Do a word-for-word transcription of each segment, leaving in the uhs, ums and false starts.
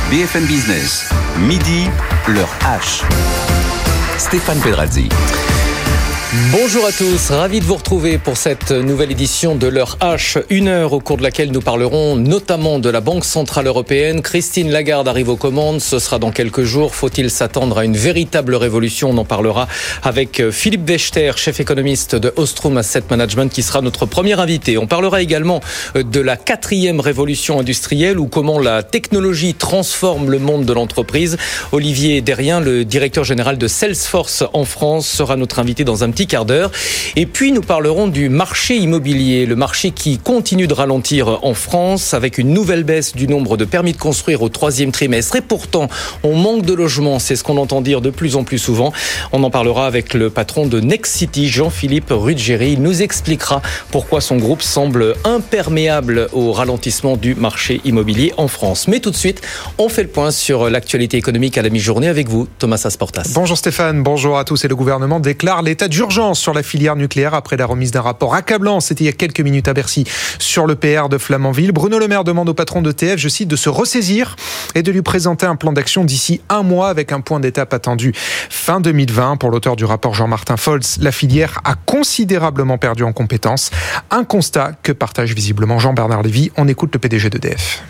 B F M Business, midi, l'heure H. Stéphane Pedrazzi. Bonjour à tous, ravi de vous retrouver pour cette nouvelle édition de l'heure H, une heure au cours de laquelle nous parlerons notamment de la Banque Centrale Européenne. Christine Lagarde arrive aux commandes, ce sera dans quelques jours. Faut-il s'attendre à une véritable révolution? On en parlera avec Philippe Wechter, chef économiste de Ostrom Asset Management, qui sera notre premier invité. On parlera également de la quatrième révolution industrielle ou comment la technologie transforme le monde de l'entreprise. Olivier Derrien, le directeur général de Salesforce en France, sera notre invité dans un petit quart d'heure. Et puis nous parlerons du marché immobilier, le marché qui continue de ralentir en France avec une nouvelle baisse du nombre de permis de construire au troisième trimestre. Et pourtant, on manque de logements, c'est ce qu'on entend dire de plus en plus souvent. On en parlera avec le patron de Nexity, Jean-Philippe Ruggieri. Il nous expliquera pourquoi son groupe semble imperméable au ralentissement du marché immobilier en France. Mais tout de suite, on fait le point sur l'actualité économique à la mi-journée avec vous, Thomas Asportas. Bonjour Stéphane, bonjour à tous. Et le gouvernement déclare l'état d'urgence sur la filière nucléaire après la remise d'un rapport accablant, c'était il y a quelques minutes à Bercy, sur le P R de Flamanville. Bruno Le Maire demande au patron d'E T F, je cite, de se ressaisir et de lui présenter un plan d'action d'ici un mois avec un point d'étape attendu fin deux mille vingt. Pour l'auteur du rapport Jean-Martin Folz, la filière a considérablement perdu en compétences. Un constat que partage visiblement Jean-Bernard Lévy. On écoute le P D G d'E D F.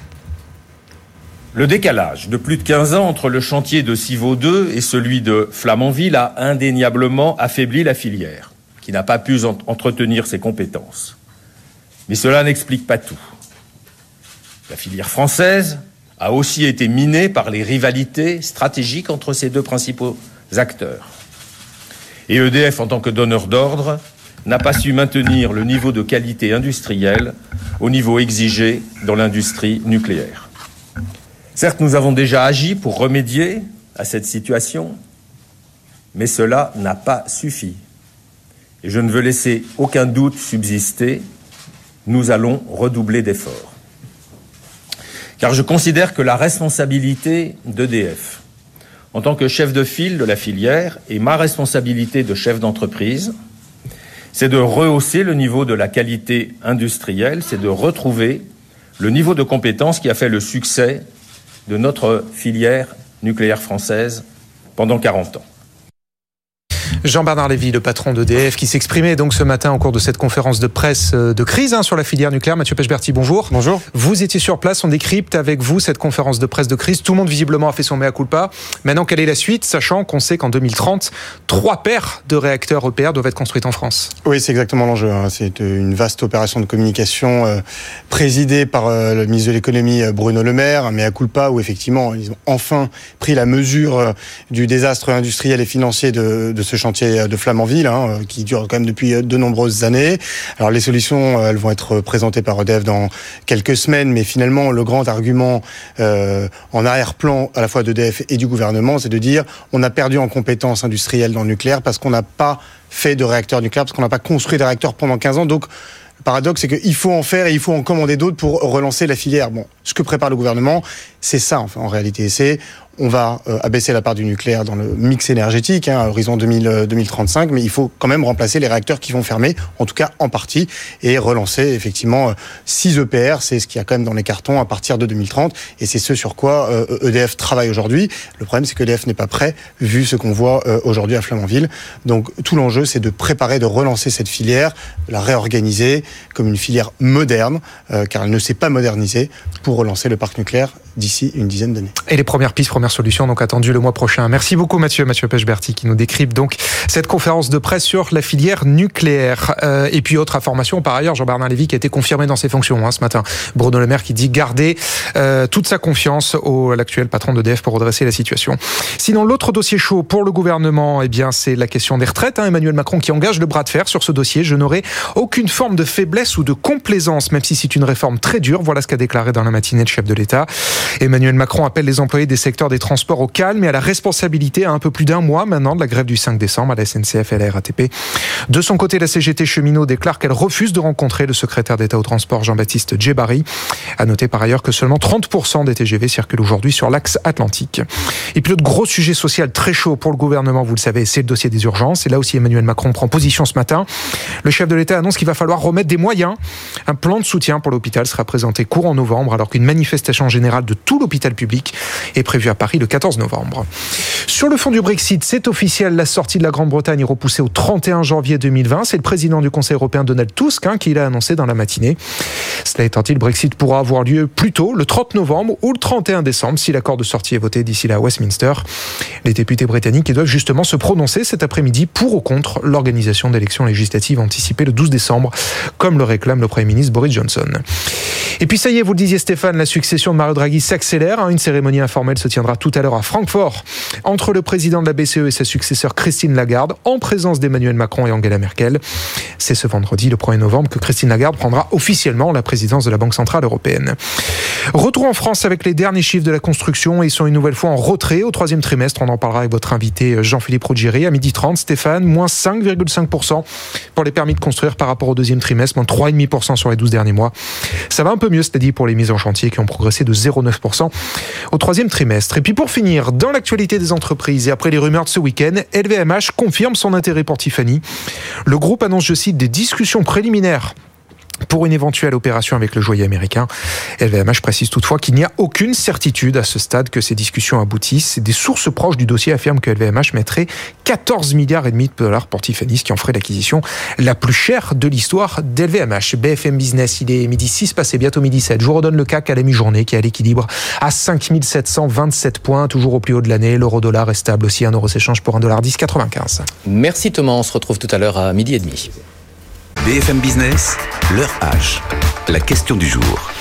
Le décalage de plus de quinze ans entre le chantier de Civaux deux et celui de Flamanville a indéniablement affaibli la filière, qui n'a pas pu entretenir ses compétences. Mais cela n'explique pas tout. La filière française a aussi été minée par les rivalités stratégiques entre ses deux principaux acteurs. Et E D F, en tant que donneur d'ordre, n'a pas su maintenir le niveau de qualité industrielle au niveau exigé dans l'industrie nucléaire. Certes, nous avons déjà agi pour remédier à cette situation, mais cela n'a pas suffi. Et je ne veux laisser aucun doute subsister, nous allons redoubler d'efforts. Car je considère que la responsabilité d'E D F, en tant que chef de file de la filière, et ma responsabilité de chef d'entreprise, c'est de rehausser le niveau de la qualité industrielle, c'est de retrouver le niveau de compétence qui a fait le succès de notre filière nucléaire française pendant quarante ans. Jean-Bernard Lévy, le patron d'E D F, qui s'exprimait donc ce matin au cours de cette conférence de presse de crise hein, sur la filière nucléaire. Mathieu Pechberti, bonjour. Bonjour. Vous étiez sur place, on décrypte avec vous cette conférence de presse de crise. Tout le monde visiblement a fait son mea culpa. Maintenant, quelle est la suite, sachant qu'on sait qu'en deux mille trente, trois paires de réacteurs E P R doivent être construites en France? Oui, c'est exactement l'enjeu. C'est une vaste opération de communication euh, présidée par euh, le ministre de l'économie Bruno Le Maire, un mea culpa où effectivement ils ont enfin pris la mesure euh, du désastre industriel et financier de, de ce chantier de Flamanville, hein, qui dure quand même depuis de nombreuses années. Alors les solutions, elles vont être présentées par E D F dans quelques semaines, mais finalement le grand argument euh, en arrière-plan à la fois d'E D F et du gouvernement, c'est de dire on a perdu en compétences industrielles dans le nucléaire parce qu'on n'a pas fait de réacteurs nucléaires, parce qu'on n'a pas construit des réacteurs pendant quinze ans. Donc le paradoxe, c'est qu'il faut en faire et il faut en commander d'autres pour relancer la filière. Bon, ce que prépare le gouvernement, c'est ça enfin, en réalité. C'est on va euh, abaisser la part du nucléaire dans le mix énergétique hein, à horizon deux mille, deux mille trente-cinq, mais il faut quand même remplacer les réacteurs qui vont fermer, en tout cas en partie, et relancer effectivement six E P R, c'est ce qu'il y a quand même dans les cartons à partir de deux mille trente, et c'est ce sur quoi euh, E D F travaille aujourd'hui. Le problème, c'est que E D F n'est pas prêt, vu ce qu'on voit euh, aujourd'hui à Flamanville. Donc tout l'enjeu, c'est de préparer, de relancer cette filière, de la réorganiser comme une filière moderne, euh, car elle ne s'est pas modernisée, pour relancer le parc nucléaire d'ici une dizaine d'années. Et les premières pistes, premières solutions donc attendues le mois prochain. Merci beaucoup Mathieu, Mathieu Pechberti qui nous décrypte donc cette conférence de presse sur la filière nucléaire. Euh, et puis autre information par ailleurs, Jean-Bernard Lévy qui a été confirmé dans ses fonctions hein, ce matin. Bruno Le Maire qui dit garder euh, toute sa confiance au l'actuel patron d'E D F pour redresser la situation. Sinon l'autre dossier chaud pour le gouvernement, eh bien c'est la question des retraites. Hein. Emmanuel Macron qui engage le bras de fer sur ce dossier. Je n'aurai aucune forme de faiblesse ou de complaisance, même si c'est une réforme très dure. Voilà ce qu'a déclaré dans la matinée le chef de l'État. Emmanuel Macron appelle les employés des secteurs des transports au calme et à la responsabilité à un peu plus d'un mois maintenant de la grève du cinq décembre à la S N C F et à la R A T P. De son côté, la C G T Cheminot déclare qu'elle refuse de rencontrer le secrétaire d'État au transport Jean-Baptiste Djebbari. À noter par ailleurs que seulement trente pour cent des T G V circulent aujourd'hui sur l'axe atlantique. Et puis l'autre gros sujet social très chaud pour le gouvernement, vous le savez, c'est le dossier des urgences. Et là aussi, Emmanuel Macron prend position ce matin. Le chef de l'État annonce qu'il va falloir remettre des moyens. Un plan de soutien pour l'hôpital sera présenté courant novembre, alors qu'une manifestation générale de tout l'hôpital public est prévue à Paris le quatorze novembre. Sur le fond du Brexit, c'est officiel, la sortie de la Grande-Bretagne est repoussée au trente et un janvier deux mille vingt. C'est le président du Conseil européen Donald Tusk hein, qui l'a annoncé dans la matinée. Cela étant dit, le Brexit pourra avoir lieu plus tôt, le trente novembre ou le trente et un décembre, si l'accord de sortie est voté d'ici là à Westminster. Les députés britanniques doivent justement se prononcer cet après-midi pour ou contre l'organisation d'élections législatives anticipées le douze décembre, comme le réclame le Premier ministre Boris Johnson. Et puis ça y est, vous le disiez Stéphane, la succession de Mario Draghi s'accélère. Une cérémonie informelle se tiendra tout à l'heure à Francfort entre le président de la B C E et sa successeur Christine Lagarde, en présence d'Emmanuel Macron et Angela Merkel. C'est ce vendredi, le premier novembre, que Christine Lagarde prendra officiellement la présidence de la Banque Centrale Européenne. Retour en France avec les derniers chiffres de la construction. Ils sont une nouvelle fois en retrait au troisième trimestre. On en parlera avec votre invité Jean-Philippe Ruggieri à midi trente. Stéphane, moins cinq virgule cinq pour cent pour les permis de construire par rapport au deuxième trimestre, moins trois virgule cinq pour cent sur les douze derniers mois. Ça va un peu mieux, c'est-à-dire pour les mises en chantier qui ont progressé de zéro virgule neuf pour cent au troisième trimestre. Et puis pour finir, dans l'actualité des entreprises et après les rumeurs de ce week-end, L V M H confirme son intérêt pour Tiffany. Le groupe annonce, je cite, des discussions préliminaires pour une éventuelle opération avec le joaillier américain. L V M H précise toutefois qu'il n'y a aucune certitude à ce stade que ces discussions aboutissent. Des sources proches du dossier affirment que L V M H mettrait quatorze milliards et demi de dollars pour Tiffany, ce qui en ferait l'acquisition la plus chère de l'histoire d'L V M H. B F M Business, il est midi six, passé bientôt midi sept. Je vous redonne le C A C à la mi-journée qui est à l'équilibre à cinq mille sept cent vingt-sept points, toujours au plus haut de l'année. L'euro-dollar est stable aussi, un euro s'échange pour un dollar dix quatre-vingt-quinze. Merci Thomas, on se retrouve tout à l'heure à midi et demi. B F M Business, l'heure H, la question du jour.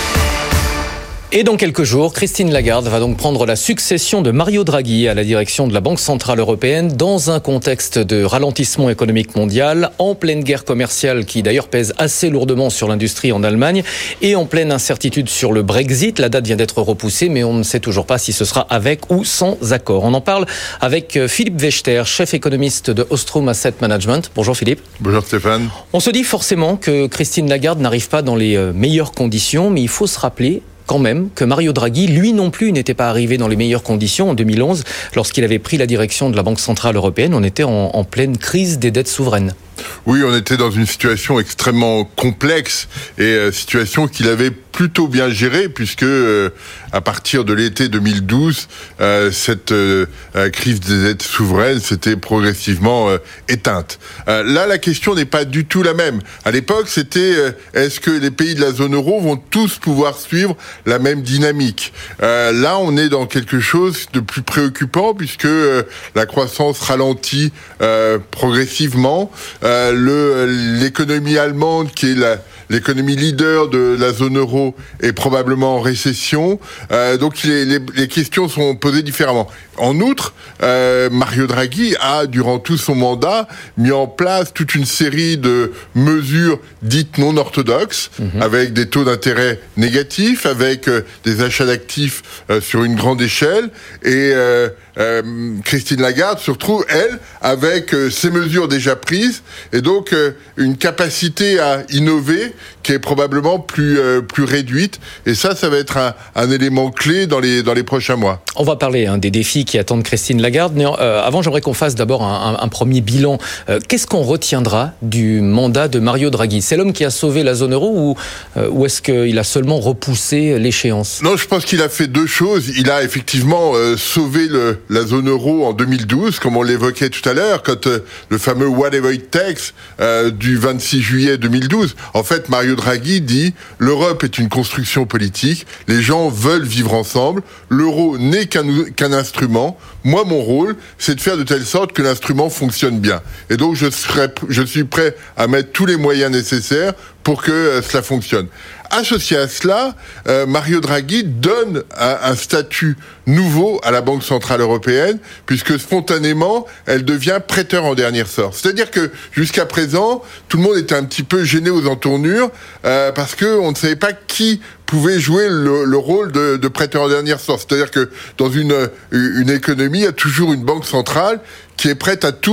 Et dans quelques jours, Christine Lagarde va donc prendre la succession de Mario Draghi à la direction de la Banque Centrale Européenne dans un contexte de ralentissement économique mondial, en pleine guerre commerciale qui d'ailleurs pèse assez lourdement sur l'industrie en Allemagne et en pleine incertitude sur le Brexit. La date vient d'être repoussée, mais on ne sait toujours pas si ce sera avec ou sans accord. On en parle avec Philippe Wechter, chef économiste de Ostrom Asset Management. Bonjour Philippe. Bonjour Stéphane. On se dit forcément que Christine Lagarde n'arrive pas dans les meilleures conditions, mais il faut se rappeler quand même que Mario Draghi, lui non plus, n'était pas arrivé dans les meilleures conditions en deux mille onze. Lorsqu'il avait pris la direction de la Banque Centrale Européenne, on était en, en pleine crise des dettes souveraines. Oui, on était dans une situation extrêmement complexe et euh, situation qu'il avait plutôt bien gérée puisque euh, à partir de l'été deux mille douze, euh, cette euh, crise des dettes souveraines s'était progressivement euh, éteinte. Euh, là, la question n'est pas du tout la même. À l'époque, c'était euh, est-ce que les pays de la zone euro vont tous pouvoir suivre la même dynamique ? euh, Là, on est dans quelque chose de plus préoccupant puisque euh, la croissance ralentit euh, progressivement. Euh, le, l'économie allemande, qui est la, l'économie leader de la zone euro, est probablement en récession. Euh, donc les, les, les questions sont posées différemment. En outre, euh, Mario Draghi a, durant tout son mandat, mis en place toute une série de mesures dites non orthodoxes, mmh. avec des taux d'intérêt négatifs, avec euh, des achats d'actifs euh, sur une grande échelle. Et euh, euh, Christine Lagarde se retrouve, elle, avec euh, ces mesures déjà prises, et donc euh, une capacité à innover qui est probablement plus euh, plus réduite. Et ça, ça va être un, un élément clé dans les dans les prochains mois. On va parler hein, des défis qui attendent Christine Lagarde. Mais euh, avant, j'aimerais qu'on fasse d'abord un, un, un premier bilan. Euh, qu'est-ce qu'on retiendra du mandat de Mario Draghi ? C'est l'homme qui a sauvé la zone euro ou, euh, ou est-ce qu'il a seulement repoussé l'échéance ? Non, je pense qu'il a fait deux choses. Il a effectivement euh, sauvé le, la zone euro en deux mille douze, comme on l'évoquait tout à l'heure, quand euh, le fameux whatever it takes euh, du vingt-six juillet deux mille douze. En fait, Mario Draghi dit « L'Europe est une construction politique, les gens veulent vivre ensemble, l'euro n'est qu'un, qu'un instrument. Moi, mon rôle, c'est de faire de telle sorte que l'instrument fonctionne bien. Et donc, je, serai, je suis prêt à mettre tous les moyens nécessaires pour que euh, cela fonctionne. » Associé à cela, euh, Mario Draghi donne un, un statut nouveau à la Banque Centrale Européenne, puisque spontanément, elle devient prêteur en dernier sort. C'est-à-dire que jusqu'à présent, tout le monde était un petit peu gêné aux entournures, euh, parce que on ne savait pas qui pouvait jouer le, le rôle de, de prêteur en dernier sort. C'est-à-dire que dans une, une économie, il y a toujours une banque centrale qui est prête à tout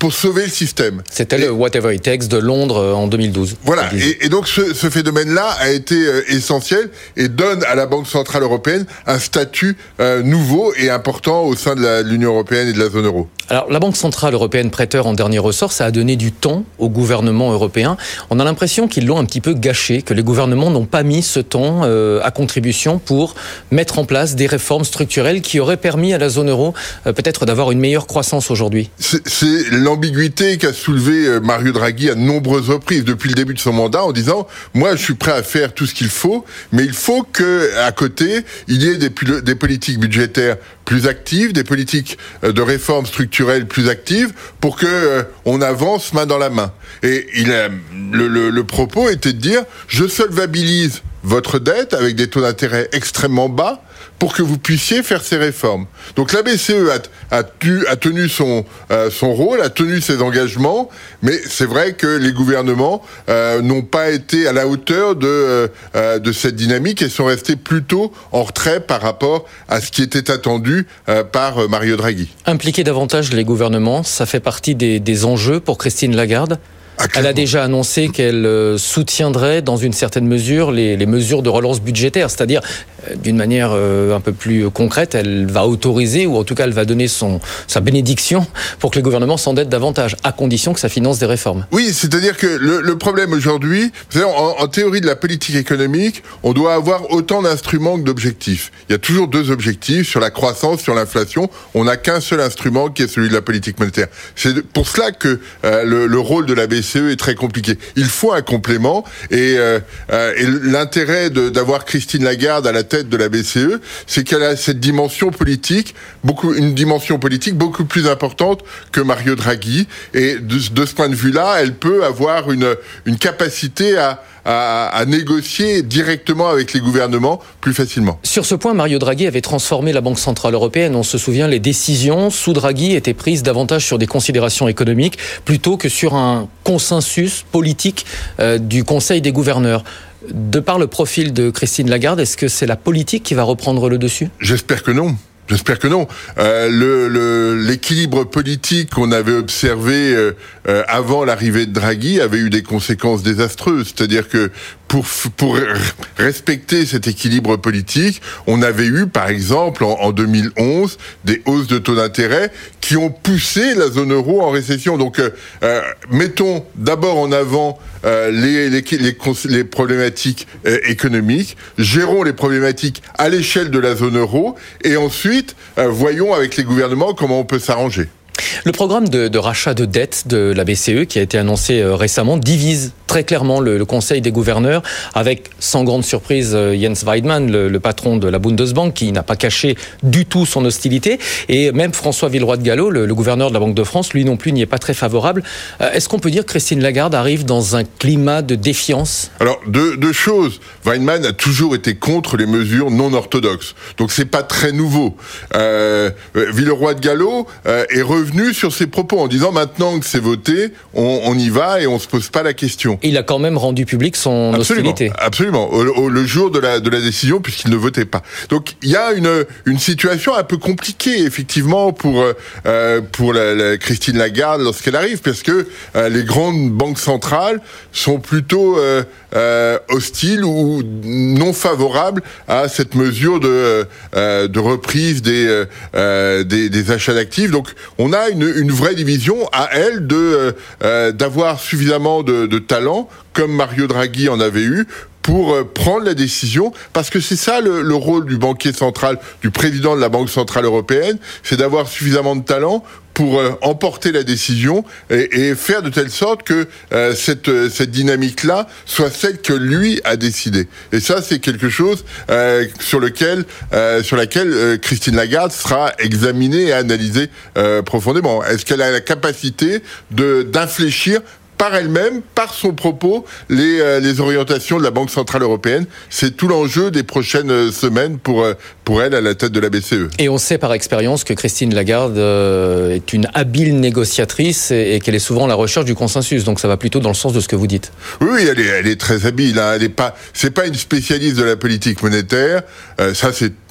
pour sauver le système. C'était et, le Whatever It Takes de Londres en deux mille douze. Voilà, et, et donc ce, ce phénomène-là a été euh, essentiel et donne à la Banque Centrale Européenne un statut euh, nouveau et important au sein de, la, de l'Union Européenne et de la zone euro. Alors, la Banque Centrale Européenne prêteur en dernier ressort, ça a donné du temps au gouvernement européen. On a l'impression qu'ils l'ont un petit peu gâché, que les gouvernements n'ont pas mis ce temps euh, à contribution pour mettre en place des réformes structurelles qui auraient permis à la zone euro euh, peut-être d'avoir une meilleure croissance aujourd'hui. C'est, c'est l'ambiguïté qu'a soulevé Mario Draghi à de nombreuses reprises depuis le début de son mandat en disant « Moi, je suis prêt à faire tout ce qu'il faut, mais il faut qu'à côté, il y ait des, des politiques budgétaires plus actives, des politiques de réforme structurelle plus actives pour que euh, on avance main dans la main. » Et il a, le, le, le propos était de dire « Je solvabilise votre dette avec des taux d'intérêt extrêmement bas pour que vous puissiez faire ces réformes. » Donc la B C E a, a, tu, a tenu son, euh, son rôle, a tenu ses engagements, mais c'est vrai que les gouvernements euh, n'ont pas été à la hauteur de, euh, de cette dynamique et sont restés plutôt en retrait par rapport à ce qui était attendu euh, par Mario Draghi. Impliquer davantage les gouvernements, ça fait partie des, des enjeux pour Christine Lagarde. Ah, elle a déjà annoncé qu'elle soutiendrait dans une certaine mesure les, les mesures de relance budgétaire, c'est-à-dire d'une manière un peu plus concrète, elle va autoriser ou en tout cas elle va donner son, sa bénédiction pour que les gouvernements s'endettent davantage, à condition que ça finance des réformes. Oui, c'est-à-dire que le, le problème aujourd'hui, c'est en, en théorie de la politique économique, on doit avoir autant d'instruments que d'objectifs. Il y a toujours deux objectifs, sur la croissance, sur l'inflation, on n'a qu'un seul instrument qui est celui de la politique monétaire. C'est pour cela que euh, le, le rôle de la B C E est très compliqué. Il faut un complément et, euh, euh, et l'intérêt de, d'avoir Christine Lagarde à la tête de la B C E, c'est qu'elle a cette dimension politique, beaucoup, une dimension politique beaucoup plus importante que Mario Draghi. Et de, de ce point de vue-là, elle peut avoir une, une capacité à À, à négocier directement avec les gouvernements plus facilement. Sur ce point, Mario Draghi avait transformé la Banque Centrale Européenne. On se souvient, les décisions sous Draghi étaient prises davantage sur des considérations économiques plutôt que sur un consensus politique euh, du Conseil des gouverneurs. De par le profil de Christine Lagarde, est-ce que c'est la politique qui va reprendre le dessus ? J'espère que non. J'espère que non. Euh, le, le, l'équilibre politique qu'on avait observé euh, euh, avant l'arrivée de Draghi avait eu des conséquences désastreuses. C'est-à-dire que pour, pour respecter cet équilibre politique, on avait eu, par exemple, en, en deux mille onze, des hausses de taux d'intérêt qui ont poussé la zone euro en récession. Donc, euh, euh, mettons d'abord en avant euh, les, les, les, les problématiques euh, économiques, gérons les problématiques à l'échelle de la zone euro, et ensuite, euh, voyons avec les gouvernements comment on peut s'arranger. Le programme de, de rachat de dette de la B C E qui a été annoncé euh, récemment divise très clairement le, le Conseil des gouverneurs avec, sans grande surprise, euh, Jens Weidmann, le, le patron de la Bundesbank, qui n'a pas caché du tout son hostilité, et même François Villeroy de Galhau, le, le gouverneur de la Banque de France, lui non plus n'y est pas très favorable. Euh, est-ce qu'on peut dire que Christine Lagarde arrive dans un climat de défiance ? Alors, deux, deux choses. Weidmann a toujours été contre les mesures non orthodoxes, donc c'est pas très nouveau. Euh, Villeroy de Galhau euh, est revenu sur ses propos en disant maintenant que c'est voté, on, on y va et on se pose pas la question. Il a quand même rendu public son absolument, hostilité. Absolument, au, au, le jour de la, de la décision, puisqu'il ne votait pas. Donc il y a une, une situation un peu compliquée, effectivement, pour, euh, pour la, la Christine Lagarde lorsqu'elle arrive, parce que euh, les grandes banques centrales sont plutôt euh, euh, hostiles ou non favorables à cette mesure de, euh, de reprise des, euh, des, des achats d'actifs. Donc on a une, une vraie division à elle de, euh, d'avoir suffisamment de, de talent, comme Mario Draghi en avait eu, pour prendre la décision, parce que c'est ça le, le rôle du banquier central, du président de la Banque Centrale Européenne, c'est d'avoir suffisamment de talent pour euh, emporter la décision et, et faire de telle sorte que euh, cette, cette dynamique-là soit celle que lui a décidé. Et ça, c'est quelque chose euh, sur lequel, euh, sur laquelle euh, Christine Lagarde sera examinée et analysée euh, profondément. Est-ce qu'elle a la capacité de d'infléchir par elle-même, par son propos, les, euh, les orientations de la Banque Centrale Européenne? C'est tout l'enjeu des prochaines semaines pour, euh, pour elle à la tête de la B C E. Et on sait par expérience que Christine Lagarde euh, est une habile négociatrice et, et qu'elle est souvent à la recherche du consensus. Donc ça va plutôt dans le sens de ce que vous dites. Oui, oui, elle est, elle est très habile. Hein. Elle est pas, c'est pas une spécialiste de la politique monétaire. Euh, ça, c'est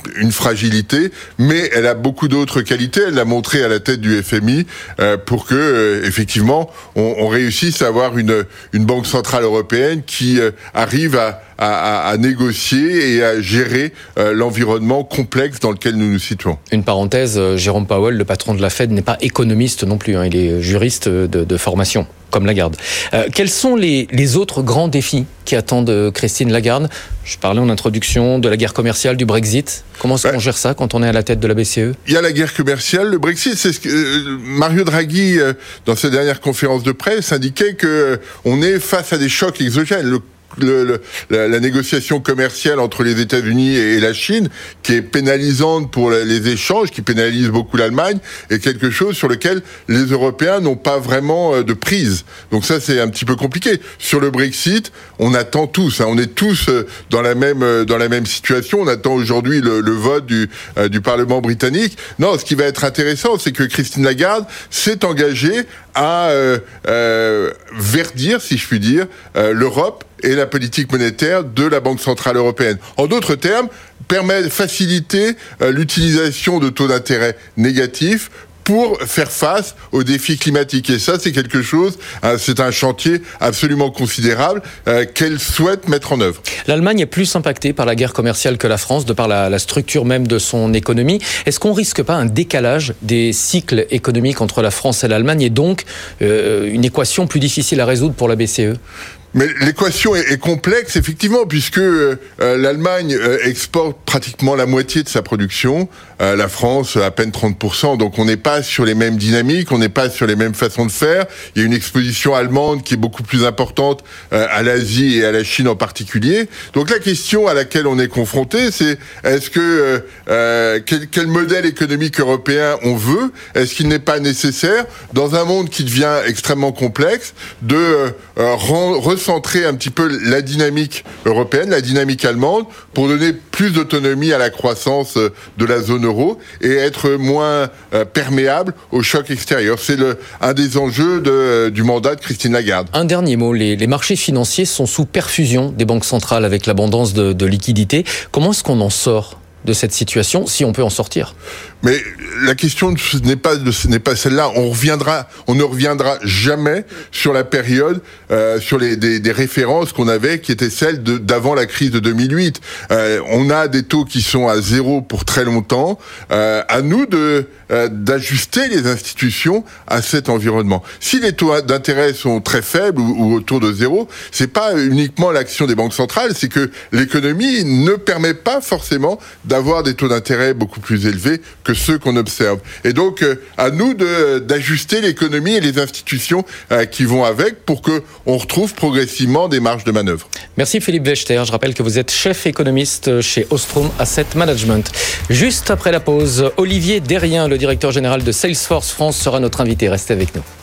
une fragilité, mais elle a beaucoup d'autres qualités. Elle l'a montré à la tête du F M I euh, pour que, euh, effectivement, on, on réussisse à avoir une, une banque centrale européenne qui euh, arrive à, à, à négocier et à gérer euh, l'environnement complexe dans lequel nous nous situons. Une parenthèse, Jérôme Powell, le patron de la Fed, n'est pas économiste non plus, hein, il est juriste de, de formation, comme Lagarde. Euh, quels sont les, les autres grands défis qui attendent Christine Lagarde ? Je parlais en introduction de la guerre commerciale, du Brexit. Comment est-ce qu'on gère ça quand on est à la tête de la B C E ? Il y a la guerre commerciale, le Brexit. C'est ce que euh, Mario Draghi, euh, dans sa dernière conférence de presse, indiquait que euh, on est face à des chocs exogènes. Le Le, le, la, la négociation commerciale entre les États-Unis et la Chine, qui est pénalisante pour les échanges, qui pénalise beaucoup l'Allemagne, est quelque chose sur lequel les Européens n'ont pas vraiment de prise. Donc ça, c'est un petit peu compliqué. Sur le Brexit, on attend tous, hein, on est tous dans la même dans la même situation. On attend aujourd'hui le, le vote du euh, du Parlement britannique. Non, ce qui va être intéressant, c'est que Christine Lagarde s'est engagée à euh, euh, verdir, si je puis dire, euh, l'Europe et la politique monétaire de la Banque centrale européenne. En d'autres termes, permet, faciliter euh, l'utilisation de taux d'intérêt négatifs pour faire face aux défis climatiques. Et ça, c'est quelque chose, euh, c'est un chantier absolument considérable euh, qu'elle souhaite mettre en œuvre. L'Allemagne est plus impactée par la guerre commerciale que la France, de par la, la structure même de son économie. Est-ce qu'on risque pas un décalage des cycles économiques entre la France et l'Allemagne et donc euh, une équation plus difficile à résoudre pour la B C E ? Mais l'équation est, est complexe, effectivement, puisque euh, l'Allemagne euh, exporte pratiquement la moitié de sa production, euh, la France à peine trente pour cent, donc on n'est pas sur les mêmes dynamiques, on n'est pas sur les mêmes façons de faire. Il y a une exposition allemande qui est beaucoup plus importante euh, à l'Asie et à la Chine en particulier. Donc la question à laquelle on est confronté, c'est est-ce que euh, quel, quel modèle économique européen on veut ? Est-ce qu'il n'est pas nécessaire, dans un monde qui devient extrêmement complexe, de euh, rendre centrer un petit peu la dynamique européenne, la dynamique allemande, pour donner plus d'autonomie à la croissance de la zone euro et être moins euh, perméable aux chocs extérieurs. C'est le, un des enjeux de, du mandat de Christine Lagarde. Un dernier mot, les, les marchés financiers sont sous perfusion des banques centrales avec l'abondance de, de liquidités. Comment est-ce qu'on en sort de cette situation, si on peut en sortir ? Mais la question ce n'est pas ce n'est pas celle-là. On reviendra, on ne reviendra jamais sur la période, euh, sur les des, des références qu'on avait, qui étaient celles de, d'avant la crise de deux mille huit. Euh, on a des taux qui sont à zéro pour très longtemps. Euh, à nous de euh, d'ajuster les institutions à cet environnement. Si les taux d'intérêt sont très faibles ou, ou autour de zéro, c'est pas uniquement l'action des banques centrales, c'est que l'économie ne permet pas forcément d'avoir des taux d'intérêt beaucoup plus élevés que ceux qu'on observe. Et donc, euh, à nous de, d'ajuster l'économie et les institutions euh, qui vont avec pour qu'on retrouve progressivement des marges de manœuvre. Merci Philippe Wechter. Je rappelle que vous êtes chef économiste chez Ostrom Asset Management. Juste après la pause, Olivier Derrien, le directeur général de Salesforce France, sera notre invité. Restez avec nous.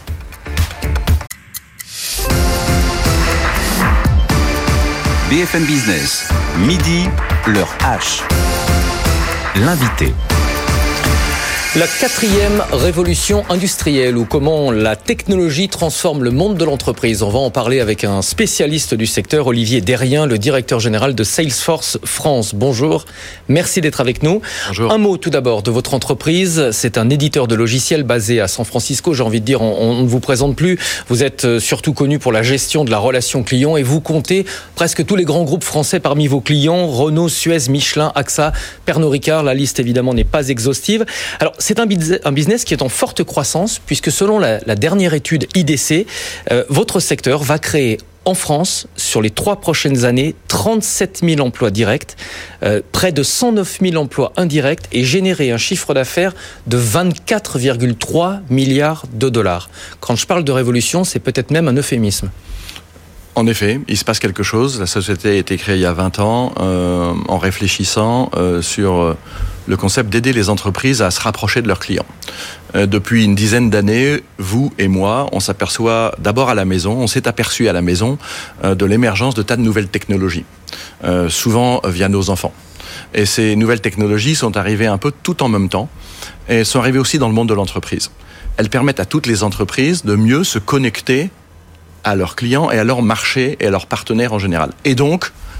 B F M Business, midi, l'heure H. L'invité. La quatrième révolution industrielle, ou comment la technologie transforme le monde de l'entreprise. On va en parler avec un spécialiste du secteur, Olivier Derrien, le directeur général de Salesforce France. Bonjour, merci d'être avec nous. Bonjour. Un mot tout d'abord de votre entreprise. C'est un éditeur de logiciels basé à San Francisco. J'ai envie de dire, on, on ne vous présente plus. Vous êtes surtout connu pour la gestion de la relation client et vous comptez presque tous les grands groupes français parmi vos clients. Renault, Suez, Michelin, A X A, Pernod Ricard. La liste évidemment n'est pas exhaustive. Alors, c'est un business qui est en forte croissance puisque selon la, la dernière étude I D C, euh, votre secteur va créer en France, sur les trois prochaines années, trente-sept mille emplois directs, euh, près de cent neuf mille emplois indirects et générer un chiffre d'affaires de vingt-quatre virgule trois milliards de dollars. Quand je parle de révolution, c'est peut-être même un euphémisme. En effet, il se passe quelque chose. La société a été créée il y a vingt ans euh, en réfléchissant euh, sur euh, le concept d'aider les entreprises à se rapprocher de leurs clients. Euh, depuis une dizaine d'années, vous et moi, on s'aperçoit d'abord à la maison, on s'est aperçu à la maison euh, de l'émergence de tas de nouvelles technologies, euh, souvent via nos enfants. Et ces nouvelles technologies sont arrivées un peu tout en même temps et sont arrivées aussi dans le monde de l'entreprise. Elles permettent à toutes les entreprises de mieux se connecter à leurs clients et à leur marché et à leurs partenaires en général. Et donc,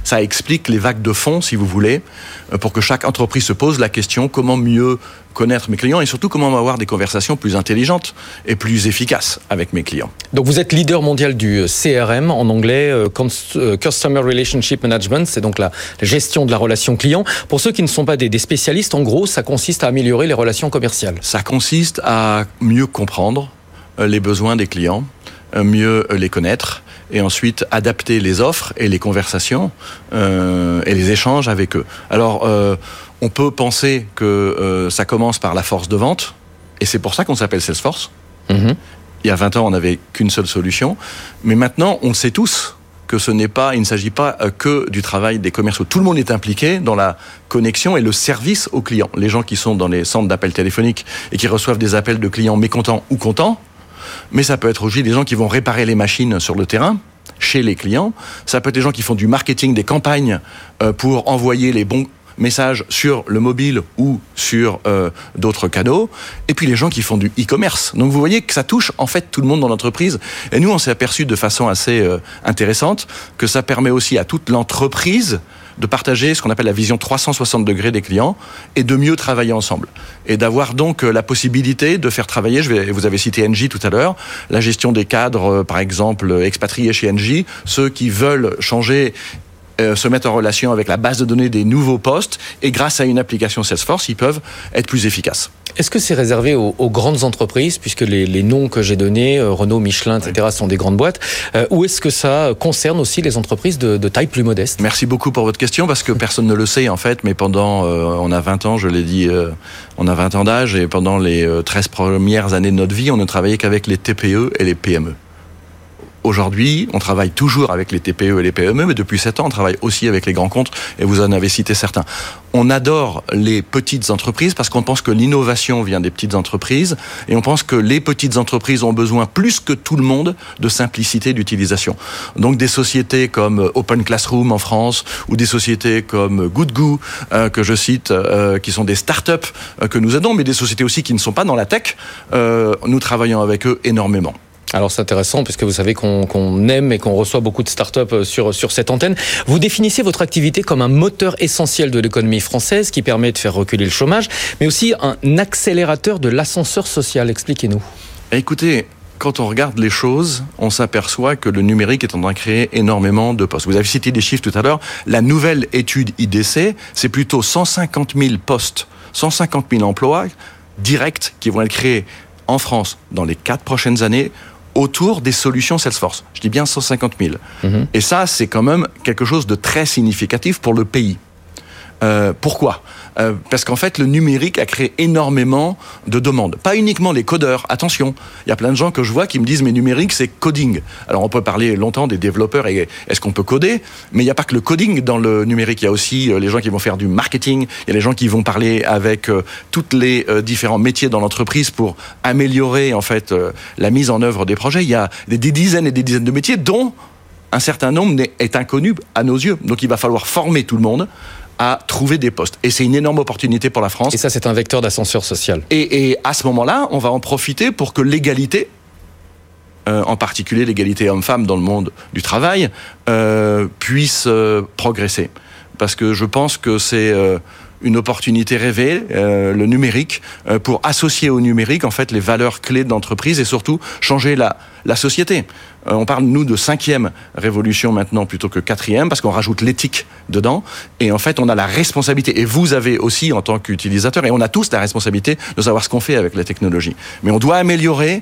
Ça explique les vagues de fond, si vous voulez, pour que chaque entreprise se pose la question comment mieux connaître mes clients et surtout comment avoir des conversations plus intelligentes et plus efficaces avec mes clients. Donc vous êtes leader mondial du C R M, en anglais Customer Relationship Management, c'est donc la gestion de la relation client. Pour ceux qui ne sont pas des spécialistes, en gros, ça consiste à améliorer les relations commerciales. Ça consiste à mieux comprendre les besoins des clients, mieux les connaître et ensuite adapter les offres et les conversations euh, et les échanges avec eux. Alors, euh, on peut penser que euh, ça commence par la force de vente, et c'est pour ça qu'on s'appelle Salesforce. Mm-hmm. Il y a vingt ans, on n'avait qu'une seule solution, mais maintenant, on le sait tous que ce n'est pas, il ne s'agit pas que du travail des commerciaux. Tout le monde est impliqué dans la connexion et le service aux clients. Les gens qui sont dans les centres d'appels téléphoniques et qui reçoivent des appels de clients mécontents ou contents, mais ça peut être aussi des gens qui vont réparer les machines sur le terrain, chez les clients. Ça peut être des gens qui font du marketing, des campagnes pour envoyer les bons messages sur le mobile ou sur euh, d'autres canaux. Et puis les gens qui font du e-commerce. Donc vous voyez que ça touche en fait tout le monde dans l'entreprise. Et nous, on s'est aperçu de façon assez euh, intéressante que ça permet aussi à toute l'entreprise de partager ce qu'on appelle la vision trois cent soixante degrés des clients et de mieux travailler ensemble. Et d'avoir donc la possibilité de faire travailler, je vais, vous avez cité Engie tout à l'heure, la gestion des cadres, par exemple, expatriés chez Engie, ceux qui veulent changer, euh, se mettre en relation avec la base de données des nouveaux postes, et grâce à une application Salesforce, ils peuvent être plus efficaces. Est-ce que c'est réservé aux, aux grandes entreprises, puisque les, les noms que j'ai donnés, euh, Renault, Michelin, et cetera, oui, sont des grandes boîtes, euh, ou est-ce que ça concerne aussi les entreprises de, de taille plus modeste ? Merci beaucoup pour votre question, parce que personne ne le sait en fait, mais pendant, euh, on a vingt ans, je l'ai dit, euh, on a vingt ans d'âge, et pendant les euh, treize premières années de notre vie, on ne travaillait qu'avec les T P E et les P M E. Aujourd'hui, on travaille toujours avec les T P E et les P M E, mais depuis sept ans, on travaille aussi avec les grands comptes, et vous en avez cité certains. On adore les petites entreprises parce qu'on pense que l'innovation vient des petites entreprises, et on pense que les petites entreprises ont besoin, plus que tout le monde, de simplicité d'utilisation. Donc des sociétés comme Open Classroom en France, ou des sociétés comme GoodGoo, euh, que je cite, euh, qui sont des startups euh, que nous aidons, mais des sociétés aussi qui ne sont pas dans la tech, euh, nous travaillons avec eux énormément. Alors c'est intéressant puisque vous savez qu'on, qu'on aime et qu'on reçoit beaucoup de startups sur, sur cette antenne. Vous définissez votre activité comme un moteur essentiel de l'économie française qui permet de faire reculer le chômage, mais aussi un accélérateur de l'ascenseur social. Expliquez-nous. Écoutez, quand on regarde les choses, on s'aperçoit que le numérique est en train de créer énormément de postes. Vous avez cité des chiffres tout à l'heure. La nouvelle étude I D C, c'est plutôt cent cinquante mille postes, cent cinquante mille emplois directs qui vont être créés en France dans les quatre prochaines années, autour des solutions Salesforce. Je dis bien cent cinquante mille. Mmh. Et ça, c'est quand même quelque chose de très significatif pour le pays. Euh, pourquoi ? euh, Parce qu'en fait, le numérique a créé énormément de demandes. Pas uniquement les codeurs, attention. Il y a plein de gens que je vois qui me disent « mais numérique, c'est coding ». Alors, on peut parler longtemps des développeurs et est-ce qu'on peut coder ? Mais il n'y a pas que le coding dans le numérique. Il y a aussi euh, les gens qui vont faire du marketing. Il y a les gens qui vont parler avec euh, toutes les euh, différents métiers dans l'entreprise pour améliorer, en fait, euh, la mise en œuvre des projets. Il y a des, des dizaines et des dizaines de métiers dont un certain nombre est inconnu à nos yeux. Donc, il va falloir former tout le monde à trouver des postes. Et c'est une énorme opportunité pour la France. Et ça, c'est un vecteur d'ascenseur social. Et, et à ce moment-là, on va en profiter pour que l'égalité, euh, en particulier l'égalité homme-femme dans le monde du travail, euh, puisse euh, progresser. Parce que je pense que c'est euh, une opportunité rêvée, euh, le numérique, euh, pour associer au numérique, en fait, les valeurs clés de l'entreprise et surtout changer la, la société. Euh, on parle, nous, de cinquième révolution maintenant plutôt que quatrième, parce qu'on rajoute l'éthique dedans. Et en fait, on a la responsabilité. Et vous avez aussi, en tant qu'utilisateur, et on a tous la responsabilité de savoir ce qu'on fait avec la technologie. Mais on doit améliorer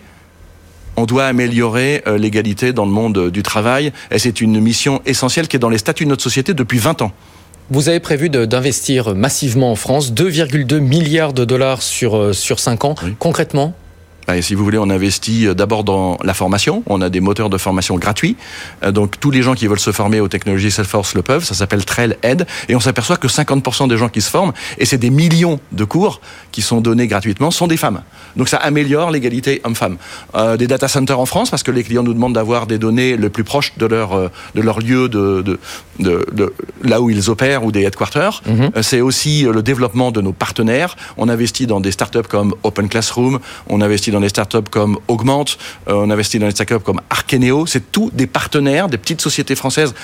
On doit améliorer euh, l'égalité dans le monde du travail. Et c'est une mission essentielle qui est dans les statuts de notre société depuis vingt ans. Vous avez prévu de, d'investir massivement en France, deux virgule deux milliards de dollars sur, sur cinq ans. Oui. Concrètement ? Et si vous voulez, on investit d'abord dans la formation. On a des moteurs de formation gratuits. Donc, tous les gens qui veulent se former aux technologies Salesforce le peuvent. Ça s'appelle Trail Ed. Et on s'aperçoit que cinquante pour cent des gens qui se forment, et c'est des millions de cours qui sont donnés gratuitement, sont des femmes. Donc, ça améliore l'égalité homme-femme. Euh, des data centers en France, parce que les clients nous demandent d'avoir des données le plus proches de leur, de leur lieu, de, de, de, de là où ils opèrent, ou des headquarters. Mm-hmm. C'est aussi le développement de nos partenaires. On investit dans des startups comme Open Classroom. On investit dans dans des startups comme Augmente, euh, on investit dans des startups comme Arkeneo. C'est tous des partenaires, des petites sociétés françaises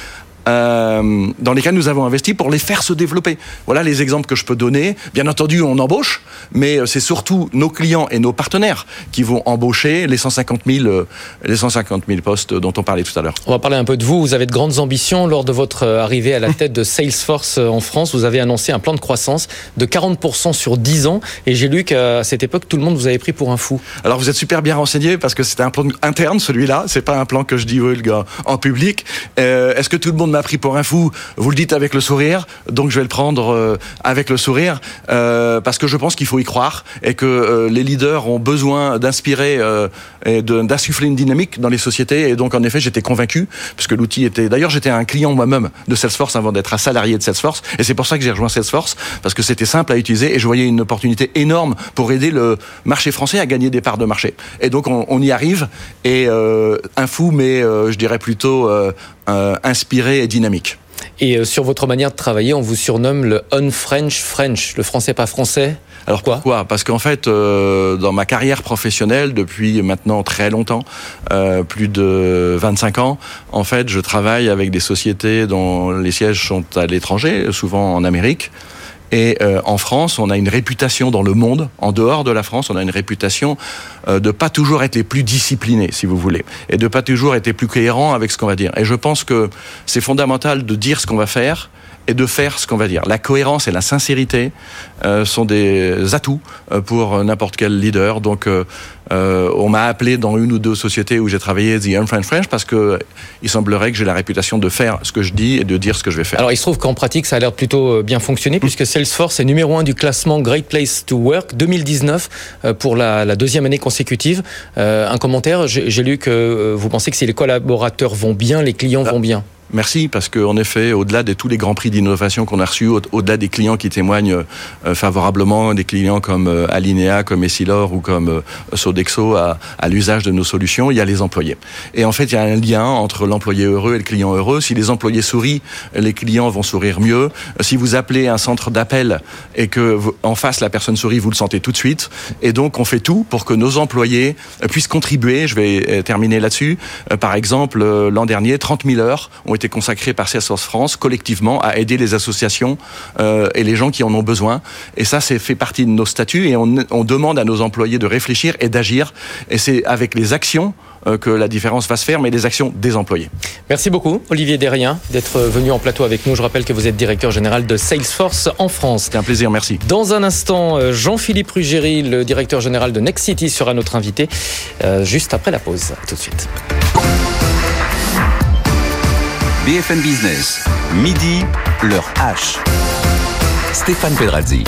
euh, dans lesquels nous avons investi pour les faire se développer. Voilà les exemples que je peux donner. Bien entendu, on embauche, mais c'est surtout nos clients et nos partenaires qui vont embaucher les cent cinquante mille, les cent cinquante mille postes dont on parlait tout à l'heure. On va parler un peu de vous. Vous avez de grandes ambitions. Lors de votre arrivée à la tête de Salesforce en France, vous avez annoncé un plan de croissance de quarante pour cent sur dix ans. Et j'ai lu qu'à cette époque, tout le monde vous avait pris pour un fou. Alors vous êtes super bien renseigné parce que c'était un plan interne, celui-là. C'est pas un plan que je divulgue en public. Euh, est-ce que tout le monde m'a pris pour un fou? Vous le dites avec le sourire. Donc je vais le prendre euh, avec le sourire euh, parce que je pense qu'il faut y croire et que euh, les leaders ont besoin d'inspirer euh, et de, d'insuffler une dynamique dans les sociétés. Et donc en effet, j'étais convaincu puisque l'outil était... D'ailleurs, j'étais un client moi-même de Salesforce avant d'être un salarié de Salesforce. Et c'est pour ça que j'ai rejoint Salesforce parce que c'était simple à utiliser et je voyais une opportunité énorme pour aider le marché français à gagner des parts de marché. Et donc on, on y arrive et euh, un fou, mais euh, je dirais plutôt euh, euh, inspiré et dynamique. Et euh, sur votre manière de travailler, on vous surnomme le un-French French, le français pas français. Alors quoi pourquoi? Parce qu'en fait, euh, dans ma carrière professionnelle, depuis maintenant très longtemps, euh, plus de vingt-cinq ans, en fait, je travaille avec des sociétés dont les sièges sont à l'étranger, souvent en Amérique. Et euh, en France, on a une réputation dans le monde, en dehors de la France, on a une réputation euh, de pas toujours être les plus disciplinés, si vous voulez, et de pas toujours être les plus cohérents avec ce qu'on va dire. Et je pense que c'est fondamental de dire ce qu'on va faire et de faire ce qu'on va dire. La cohérence et la sincérité euh, sont des atouts pour n'importe quel leader. Donc, euh, euh, on m'a appelé dans une ou deux sociétés où j'ai travaillé The Un-French French parce que il semblerait que j'ai la réputation de faire ce que je dis et de dire ce que je vais faire. Alors, il se trouve qu'en pratique, ça a l'air plutôt bien fonctionné puisque Salesforce est numéro un du classement Great Place to Work deux mille dix-neuf pour la, la deuxième année consécutive. Euh, un commentaire, j'ai, j'ai lu que vous pensez que si les collaborateurs vont bien, les clients ah. vont bien. Merci, parce qu'en effet, au-delà de tous les grands prix d'innovation qu'on a reçus, au- au-delà des clients qui témoignent euh, favorablement, des clients comme euh, Alinea, comme Essilor ou comme euh, Sodexo à, à l'usage de nos solutions, il y a les employés. Et en fait, il y a un lien entre l'employé heureux et le client heureux. Si les employés sourient, les clients vont sourire mieux. Si vous appelez un centre d'appel et que vous, en face la personne sourit, vous le sentez tout de suite. Et donc, on fait tout pour que nos employés puissent contribuer. Je vais terminer là-dessus. Euh, par exemple, euh, l'an dernier, trente mille heures ont été consacré par Salesforce France collectivement à aider les associations euh, et les gens qui en ont besoin. Et ça, c'est fait partie de nos statuts et on, on demande à nos employés de réfléchir et d'agir. Et c'est avec les actions euh, que la différence va se faire, mais les actions des employés. Merci beaucoup, Olivier Desriens, d'être venu en plateau avec nous. Je rappelle que vous êtes directeur général de Salesforce en France. C'était un plaisir, merci. Dans un instant, Jean-Philippe Ruggeri, le directeur général de Nexity, sera notre invité euh, juste après la pause. À tout de suite. B F M Business, midi, l'heure H. Stéphane Pedrazzi.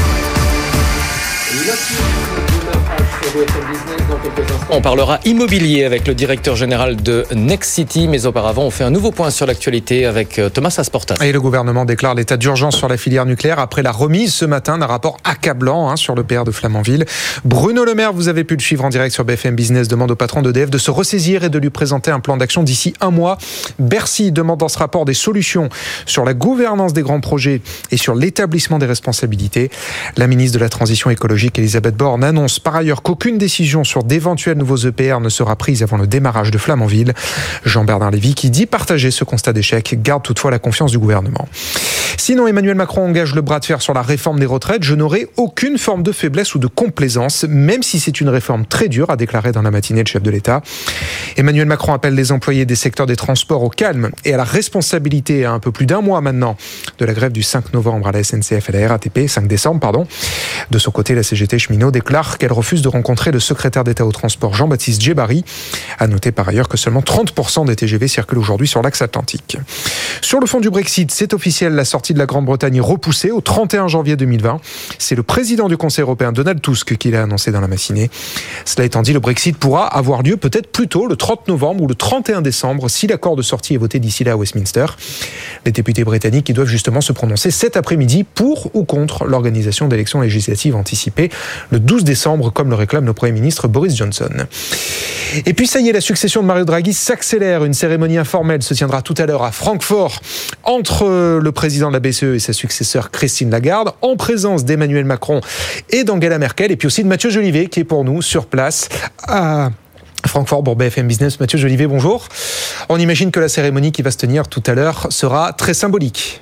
Dans quelques instants, on parlera immobilier avec le directeur général de Nexity, mais auparavant, on fait un nouveau point sur l'actualité avec Thomas Asportas. Et le gouvernement déclare l'état d'urgence sur la filière nucléaire après la remise ce matin d'un rapport accablant hein, sur l'E P R de Flamanville. Bruno Le Maire, vous avez pu le suivre en direct sur B F M Business, demande au patron d'E D F de se ressaisir et de lui présenter un plan d'action d'ici un mois. Bercy demande dans ce rapport des solutions sur la gouvernance des grands projets et sur l'établissement des responsabilités. La ministre de la Transition écologique, Elisabeth Borne, annonce par ailleurs qu'aucune décision sur d'éventuels nouveaux E P R ne sera prise avant le démarrage de Flamanville. Jean-Bernard Lévy, qui dit partager ce constat d'échec, garde toutefois la confiance du gouvernement. Sinon, Emmanuel Macron engage le bras de fer sur la réforme des retraites. Je n'aurai aucune forme de faiblesse ou de complaisance, même si c'est une réforme très dure, a déclaré dans la matinée le chef de l'État. Emmanuel Macron appelle les employés des secteurs des transports au calme et à la responsabilité à un peu plus d'un mois maintenant de la grève du cinq novembre à la S N C F et à la R A T P, cinq décembre, pardon. De son côté, la C G T cheminot déclare qu'elle refuse de rencontrer le secrétaire d'État au transport Jean-Baptiste Djebbari. À noter par ailleurs que seulement trente pour cent des T G V circulent aujourd'hui sur l'axe atlantique. Sur le fond du Brexit, c'est officiel, la sortie de la Grande-Bretagne est repoussée au trente et un janvier deux mille vingt. C'est le président du Conseil européen, Donald Tusk, qui l'a annoncé dans la matinée. Cela étant dit, le Brexit pourra avoir lieu peut-être plus tôt, le trente novembre ou le trente et un décembre, si l'accord de sortie est voté d'ici là à Westminster. Les députés britanniques qui doivent justement se prononcer cet après-midi pour ou contre l'organisation d'élections législatives anticipées le douze décembre, comme le réclame le Premier ministre Boris Johnson. Et puis ça y est, la succession de Mario Draghi s'accélère. Une cérémonie informelle se tiendra tout à l'heure à Francfort entre le président de la B C E et sa successeur Christine Lagarde, en présence d'Emmanuel Macron et d'Angela Merkel, et puis aussi de Mathieu Jolivet qui est pour nous sur place à Francfort pour B F M Business. Mathieu Jolivet, bonjour. On imagine que la cérémonie qui va se tenir tout à l'heure sera très symbolique.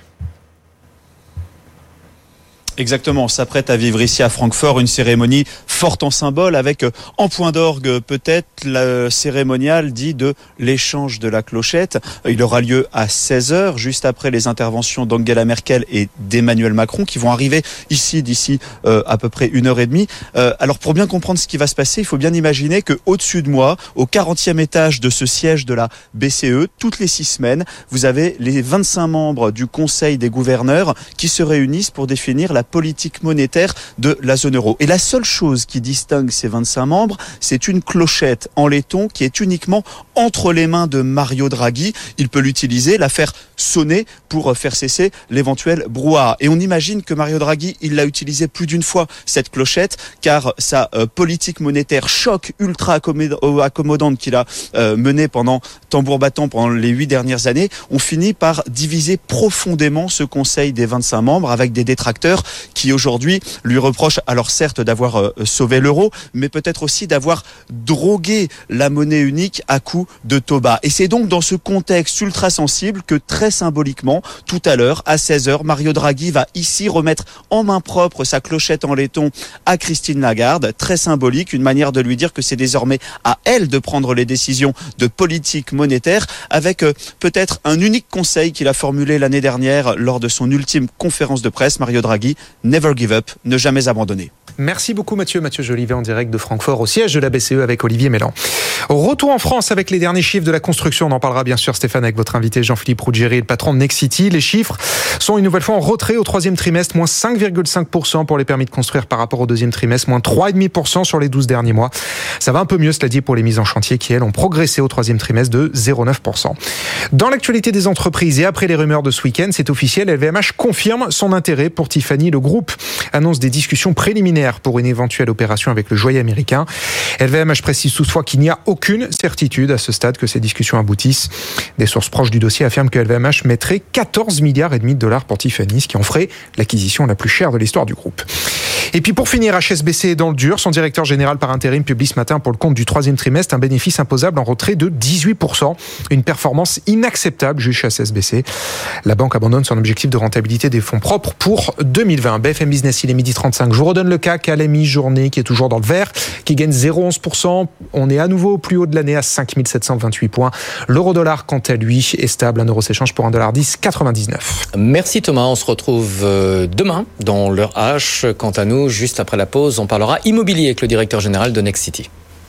Exactement, on s'apprête à vivre ici à Francfort une cérémonie forte en symbole avec en point d'orgue peut-être le cérémonial dit de l'échange de la clochette. Il aura lieu à seize heures, juste après les interventions d'Angela Merkel et d'Emmanuel Macron qui vont arriver ici d'ici euh, à peu près une heure et demie. Euh, alors pour bien comprendre ce qui va se passer, il faut bien imaginer que au-dessus de moi, au quarantième étage de ce siège de la B C E, toutes les six semaines, vous avez les vingt-cinq membres du Conseil des gouverneurs qui se réunissent pour définir la politique monétaire de la zone euro. Et la seule chose qui distingue ces vingt-cinq membres, c'est une clochette en laiton qui est uniquement entre les mains de Mario Draghi. Il peut l'utiliser, la faire sonner pour faire cesser l'éventuel brouhaha. Et on imagine que Mario Draghi, il l'a utilisé plus d'une fois, cette clochette, car sa euh, politique monétaire choc ultra accommodante qu'il a euh, menée pendant tambour battant pendant les huit dernières années, ont fini par diviser profondément ce conseil des vingt-cinq membres avec des détracteurs qui aujourd'hui lui reprochent alors certes d'avoir euh, sauvé l'euro, mais peut-être aussi d'avoir drogué la monnaie unique à coup de taux bas. Et c'est donc dans ce contexte ultra sensible que très symboliquement, tout à l'heure, à seize heures, Mario Draghi va ici remettre en main propre sa clochette en laiton à Christine Lagarde. Très symbolique, une manière de lui dire que c'est désormais à elle de prendre les décisions de politique monétaire avec euh, peut-être un unique conseil qu'il a formulé l'année dernière lors de son ultime conférence de presse, Mario Draghi, never give up, ne jamais abandonner. Merci beaucoup Mathieu. Mathieu Jolivet en direct de Francfort au siège de la B C E avec Olivier Mélan. Retour en France avec les derniers chiffres de la construction. On en parlera bien sûr Stéphane avec votre invité Jean-Philippe Ruggieri, le patron de Nexity. Les chiffres sont une nouvelle fois en retrait au troisième trimestre, moins cinq virgule cinq pour cent pour les permis de construire par rapport au deuxième trimestre, moins trois virgule cinq pour cent sur les douze derniers mois. Ça va un peu mieux, cela dit, pour les mises en chantier qui, elles, ont progressé au troisième trimestre de zéro virgule neuf pour cent. Dans l'actualité des entreprises et après les rumeurs de ce week-end, c'est officiel, L V M H confirme son intérêt pour Tiffany. Le groupe annonce des discussions préliminaires pour une éventuelle opération avec le joaillier américain. L V M H précise toutefois qu'il n'y a aucune certitude à ce stade que ces discussions aboutissent. Des sources proches du dossier affirment que L V M H mettrait quatorze milliards et demi de dollars pour Tiffany, ce qui en ferait l'acquisition la plus chère de l'histoire du groupe. Et puis pour finir, H S B C est dans le dur. Son directeur général par intérim publie ce matin pour le compte du troisième trimestre un bénéfice imposable en retrait de dix-huit pour cent. Une performance inacceptable, juge H S B C. La banque abandonne son objectif de rentabilité des fonds propres pour deux mille vingt. B F M Business, il est midi trente-cinq. Je vous redonne le C A C à la mi-journée qui est toujours dans le vert, qui gagne zéro virgule onze pour cent. On est à nouveau au plus haut de l'année à cinq mille sept cent vingt-huit points. L'euro-dollar, quant à lui, est stable. Un euro s'échange pour un dollar dix quatre-vingt-dix-neuf. Merci Thomas. On se retrouve demain dans l'heure H. Quant à nous, juste après la pause, on parlera immobilier avec le directeur général de Nexity.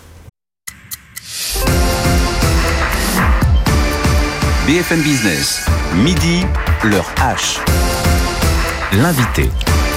B F M Business, midi, l'heure H. L'invité.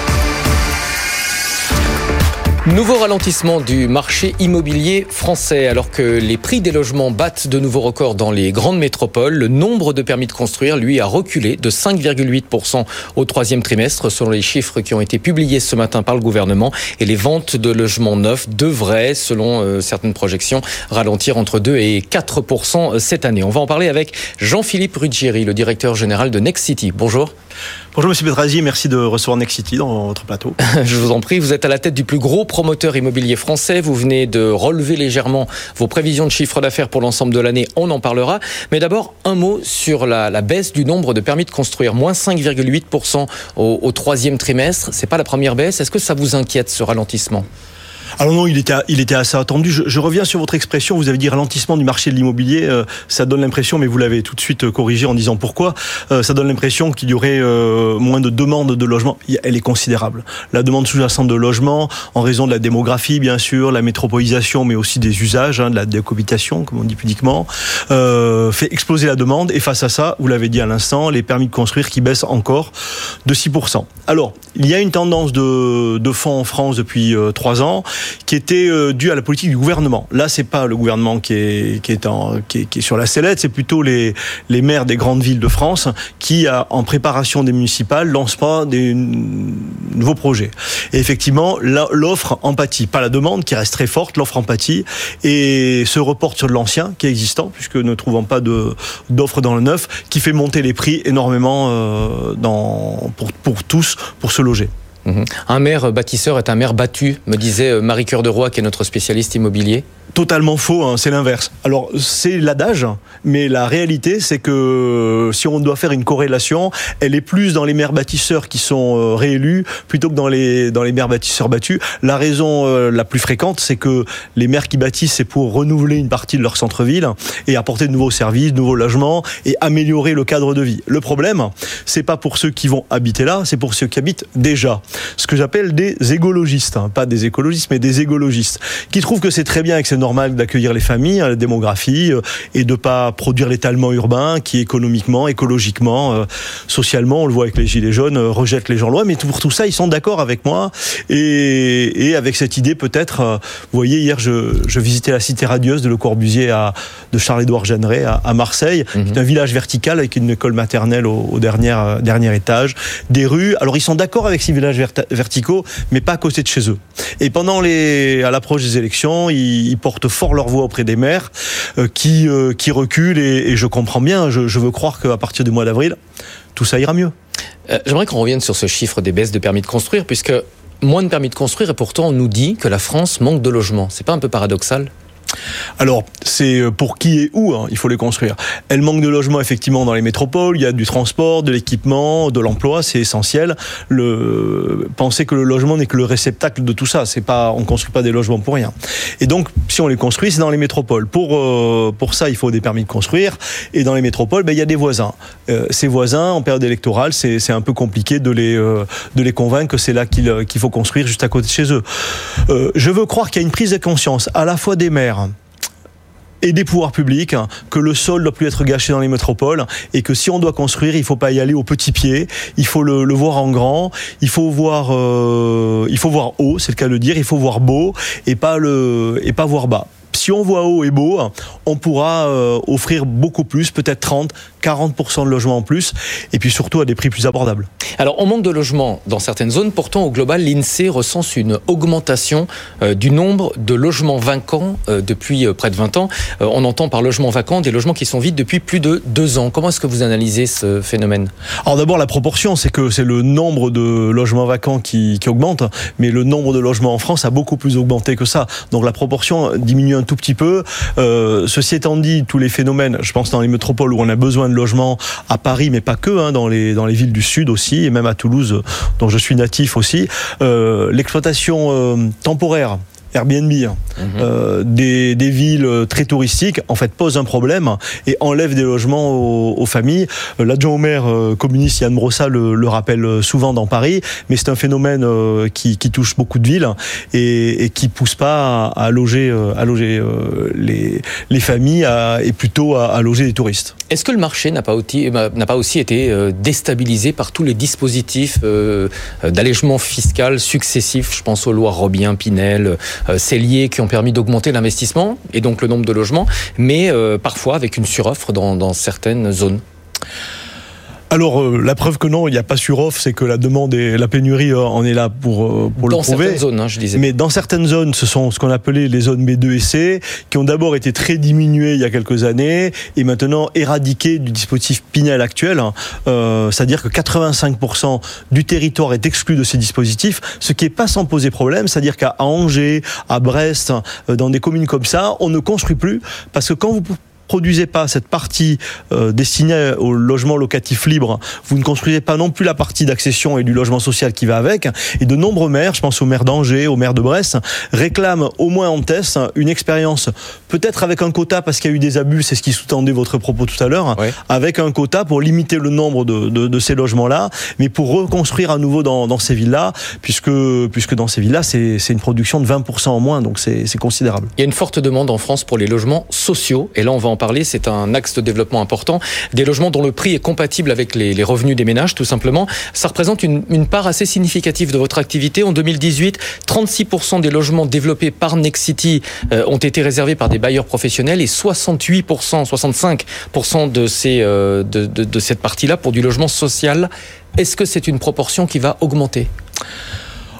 Nouveau ralentissement du marché immobilier français. Alors que les prix des logements battent de nouveaux records dans les grandes métropoles, le nombre de permis de construire, lui, a reculé de cinq virgule huit pour cent au troisième trimestre, selon les chiffres qui ont été publiés ce matin par le gouvernement. Et les ventes de logements neufs devraient, selon euh, certaines projections, ralentir entre deux et quatre pour cent cette année. On va en parler avec Jean-Philippe Ruggieri, le directeur général de Nexity. Bonjour. Bonjour Monsieur Pedrazzi, merci de recevoir Nexity dans votre plateau. Je vous en prie, vous êtes à la tête du plus gros promoteur immobilier français. Vous venez de relever légèrement vos prévisions de chiffre d'affaires pour l'ensemble de l'année. On en parlera. Mais d'abord, un mot sur la, la baisse du nombre de permis de construire. Moins cinq virgule huit pour cent au, au troisième trimestre. C'est pas la première baisse. Est-ce que ça vous inquiète, ce ralentissement ? Alors non, il était, il était assez attendu. Je, je reviens sur votre expression. Vous avez dit ralentissement du marché de l'immobilier. Euh, ça donne l'impression, mais vous l'avez tout de suite corrigé en disant pourquoi. Euh, ça donne l'impression qu'il y aurait euh, moins de demandes de logement. Elle est considérable. La demande sous-jacente de logement, en raison de la démographie, bien sûr, la métropolisation, mais aussi des usages, hein, de la décohabitation, comme on dit pudiquement, euh, fait exploser la demande. Et face à ça, vous l'avez dit à l'instant, les permis de construire qui baissent encore de six pour cent. Alors, il y a une tendance de, de fond en France depuis euh, trois ans, qui était euh, due à la politique du gouvernement. Là, c'est pas le gouvernement qui est qui est en qui est, qui est sur la sellette, c'est plutôt les les maires des grandes villes de France qui, a, en préparation des municipales, lancent pas des nouveaux projets. Et effectivement, là, l'offre en pâtit, pas la demande qui reste très forte, l'offre en pâtit et se reporte sur de l'ancien qui est existant, puisque ne trouvant pas de d'offre dans le neuf, qui fait monter les prix énormément euh, dans pour pour tous pour se loger. Un maire bâtisseur est un maire battu, me disait Marie Cœur de Roy, qui est notre spécialiste immobilier. totalement faux, hein, c'est l'inverse. Alors, c'est l'adage, mais la réalité, c'est que si on doit faire une corrélation, elle est plus dans les maires bâtisseurs qui sont réélus plutôt que dans les, dans les maires bâtisseurs battus. La raison euh, la plus fréquente, c'est que les maires qui bâtissent, c'est pour renouveler une partie de leur centre-ville et apporter de nouveaux services, de nouveaux logements et améliorer le cadre de vie. Le problème, c'est pas pour ceux qui vont habiter là, c'est pour ceux qui habitent déjà. Ce que j'appelle des égologistes, hein, pas des écologistes, mais des égologistes, qui trouvent que c'est très bien et que c'est normal d'accueillir les familles, la démographie, euh, et de pas produire l'étalement urbain qui économiquement, écologiquement, euh, socialement, on le voit avec les gilets jaunes, euh, rejette les gens loin. Mais pour tout ça, ils sont d'accord avec moi et, et avec cette idée peut-être. Euh, vous voyez, hier, je, je visitais la cité radieuse de Le Corbusier à, de Charles-Édouard Jeanneret à, à Marseille. Mmh. C'est un village vertical avec une école maternelle au, au dernier, euh, dernier étage, des rues. Alors ils sont d'accord avec ces villages vert- verticaux, mais pas à côté de chez eux. Et pendant les, à l'approche des élections, ils, ils portent fort leur voix auprès des maires euh, qui, euh, qui reculent et, et je comprends bien. Je, je veux croire qu'à partir du mois d'avril, tout ça ira mieux. Euh, j'aimerais qu'on revienne sur ce chiffre des baisses de permis de construire, puisque moins de permis de construire et pourtant on nous dit que la France manque de logements. C'est pas un peu paradoxal ? Alors, c'est pour qui et où, hein, il faut les construire. Elle manque de logements, effectivement, dans les métropoles. Il y a du transport, de l'équipement, de l'emploi, c'est essentiel. Le... Penser que le logement n'est que le réceptacle de tout ça. C'est pas, on construit pas des logements pour rien. Et donc, si on les construit, c'est dans les métropoles. Pour, euh, pour ça, il faut des permis de construire. Et dans les métropoles, ben, il y a des voisins. Euh, ces voisins, en période électorale, c'est, c'est un peu compliqué de les, euh, de les convaincre que c'est là qu'il, qu'il faut construire juste à côté de chez eux. Euh, je veux croire qu'il y a une prise de conscience, à la fois des maires et des pouvoirs publics, que le sol ne doit plus être gâché dans les métropoles et que si on doit construire, il ne faut pas y aller au petit pied, il faut le, le voir en grand, il faut voir, euh, il faut voir haut, c'est le cas de le dire, il faut voir beau et pas, le, et pas voir bas. Si on voit haut et beau, on pourra euh, offrir beaucoup plus, peut-être trente, quarante pour cent de logements en plus, et puis surtout à des prix plus abordables. Alors, on manque de logements dans certaines zones. Pourtant, au global, l'INSEE recense une augmentation euh, du nombre de logements vacants euh, depuis euh, près de vingt ans. Euh, on entend par logements vacants des logements qui sont vides depuis plus de deux ans. Comment est-ce que vous analysez ce phénomène ? Alors d'abord, la proportion, c'est que c'est le nombre de logements vacants qui, qui augmente, mais le nombre de logements en France a beaucoup plus augmenté que ça. Donc la proportion diminue un tout petit peu. Euh, ceci étant dit, tous les phénomènes, je pense dans les métropoles où on a besoin de logements, à Paris, mais pas que, hein, dans les dans les villes du Sud aussi, et même à Toulouse, dont je suis natif aussi, euh, l'exploitation euh, temporaire, Airbnb, mmh. euh, des, des villes très touristiques, en fait, pose un problème et enlève des logements aux, aux familles. L'adjoint au maire euh, communiste Yann Brossa le, le rappelle souvent dans Paris, mais c'est un phénomène euh, qui, qui touche beaucoup de villes et, et qui pousse pas à, à loger, euh, à loger euh, les, les familles à, et plutôt à, à loger les touristes. Est-ce que le marché n'a pas aussi, n'a pas aussi été déstabilisé par tous les dispositifs euh, d'allègement fiscal successifs ? Je pense aux lois Robien, Pinel, euh, Cellier, qui ont permis d'augmenter l'investissement et donc le nombre de logements, mais euh, parfois avec une suroffre dans, dans certaines zones. Alors, euh, la preuve que non, il n'y a pas suroffre, c'est que la demande et la pénurie euh, en est là pour, euh, pour dans le prouver. Dans certaines zones, hein, je disais. Mais dans certaines zones, ce sont ce qu'on appelait les zones B deux et C, qui ont d'abord été très diminuées il y a quelques années, et maintenant éradiquées du dispositif Pinel actuel. Euh, c'est-à-dire que quatre-vingt-cinq pour cent du territoire est exclu de ces dispositifs, ce qui n'est pas sans poser problème. C'est-à-dire qu'à Angers, à Brest, euh, dans des communes comme ça, on ne construit plus, parce que quand vous produisez pas cette partie euh, destinée au logement locatif libre, vous ne construisez pas non plus la partie d'accession et du logement social qui va avec. Et de nombreux maires, je pense au maire d'Angers, au maire de Brest, réclament au moins en test une expérience, peut-être avec un quota parce qu'il y a eu des abus, c'est ce qui sous-tendait votre propos tout à l'heure, ouais. Avec un quota pour limiter le nombre de, de, de ces logements-là, mais pour reconstruire à nouveau dans, dans ces villes-là, puisque, puisque dans ces villes-là, c'est, c'est une production de vingt pour cent en moins, donc c'est, c'est considérable. Il y a une forte demande en France pour les logements sociaux, et là on va en parler, c'est un axe de développement important, des logements dont le prix est compatible avec les, les revenus des ménages, tout simplement. Ça représente une, une part assez significative de votre activité. En deux mille dix-huit, trente-six pour cent des logements développés par Nexity euh, ont été réservés par des bailleurs professionnels et soixante-huit pour cent, soixante-cinq pour cent de, ces, euh, de, de, de cette partie-là pour du logement social. Est-ce que c'est une proportion qui va augmenter ?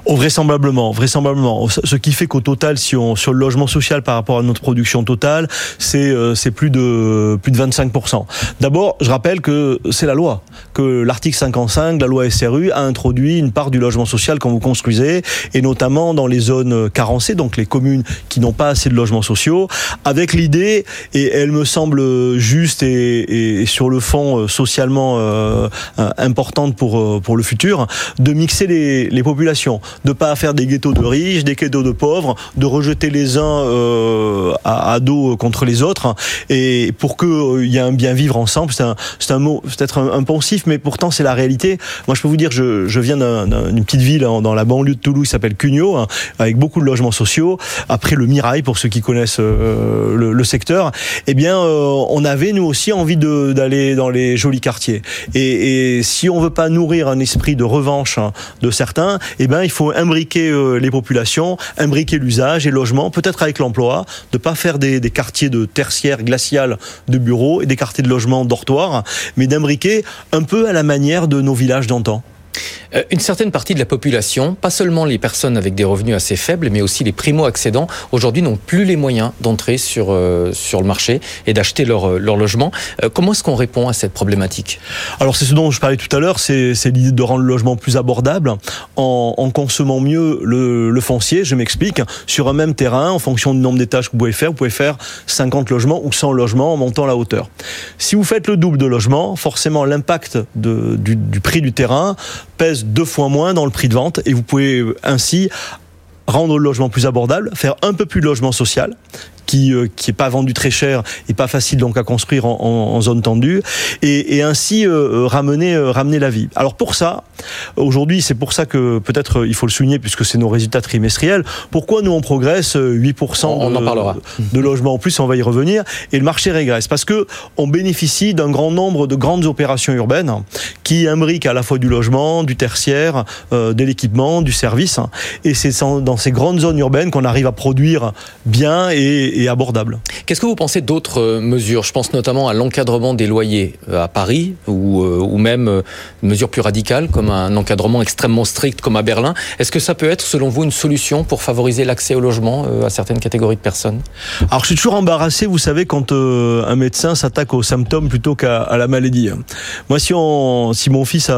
Oh, vraisemblablement, vraisemblablement. Ce qui fait qu'au total, si on sur le logement social par rapport à notre production totale, c'est euh, c'est plus de plus de vingt-cinq pour cent. D'abord, je rappelle que c'est la loi, que l'article cinquante-cinq de la loi S R U a introduit une part du logement social quand vous construisez, et notamment dans les zones carencées, donc les communes qui n'ont pas assez de logements sociaux, avec l'idée, et elle me semble juste et, et sur le fond socialement euh, importante pour pour le futur, de mixer les les populations, de pas faire des ghettos de riches, des ghettos de pauvres, de rejeter les uns euh, à, à dos contre les autres, et pour que il euh, y ait un bien vivre ensemble. C'est un c'est un mot peut-être un, un poncif, mais pourtant c'est la réalité. Moi, je peux vous dire, je je viens d'un, d'une petite ville hein, dans la banlieue de Toulouse qui s'appelle Cugnot, hein, avec beaucoup de logements sociaux. Après le Mirail, pour ceux qui connaissent euh, le, le secteur, eh bien, euh, on avait nous aussi envie de d'aller dans les jolis quartiers. Et, et si on veut pas nourrir un esprit de revanche hein, de certains, eh ben il faut imbriquer euh, les populations, imbriquer l'usage et le logement, peut-être avec l'emploi, de pas faire des, des quartiers de tertiaire glacial de bureaux et des quartiers de logement dortoirs, mais d'imbriquer un peu à la manière de nos villages d'antan. Une certaine partie de la population, pas seulement les personnes avec des revenus assez faibles, mais aussi les primo-accédants, aujourd'hui n'ont plus les moyens d'entrer sur, euh, sur le marché et d'acheter leur, leur logement. Euh, comment est-ce qu'on répond à cette problématique ? Alors c'est ce dont je parlais tout à l'heure, c'est, c'est l'idée de rendre le logement plus abordable en, en consommant mieux le, le foncier. Je m'explique. Sur un même terrain, en fonction du nombre d'étages que vous pouvez faire, vous pouvez faire cinquante logements ou cent logements en montant la hauteur. Si vous faites le double de logements, forcément l'impact de, du, du prix du terrain pèse deux fois moins dans le prix de vente, et vous pouvez ainsi rendre le logement plus abordable, faire un peu plus de logement social, qui euh, qui est pas vendu très cher et pas facile donc à construire en, en, en zone tendue, et, et ainsi euh, ramener euh, ramener la vie. Alors pour ça, aujourd'hui, c'est pour ça que peut-être il faut le souligner puisque c'est nos résultats trimestriels. Pourquoi nous on progresse huit pour cent on de, en parlera. de logements en plus, on va y revenir, et le marché régresse parce que on bénéficie d'un grand nombre de grandes opérations urbaines qui imbriquent à la fois du logement, du tertiaire, euh, de l'équipement, du service, et c'est dans ces grandes zones urbaines qu'on arrive à produire bien et et abordable. Qu'est-ce que vous pensez d'autres mesures ? Je pense notamment à l'encadrement des loyers à Paris, ou, ou même une mesure plus radicale comme un encadrement extrêmement strict comme à Berlin. Est-ce que ça peut être, selon vous, une solution pour favoriser l'accès au logement à certaines catégories de personnes ? Alors je suis toujours embarrassé, vous savez, quand euh, un médecin s'attaque aux symptômes plutôt qu'à à la maladie. Moi, si, on, si mon fils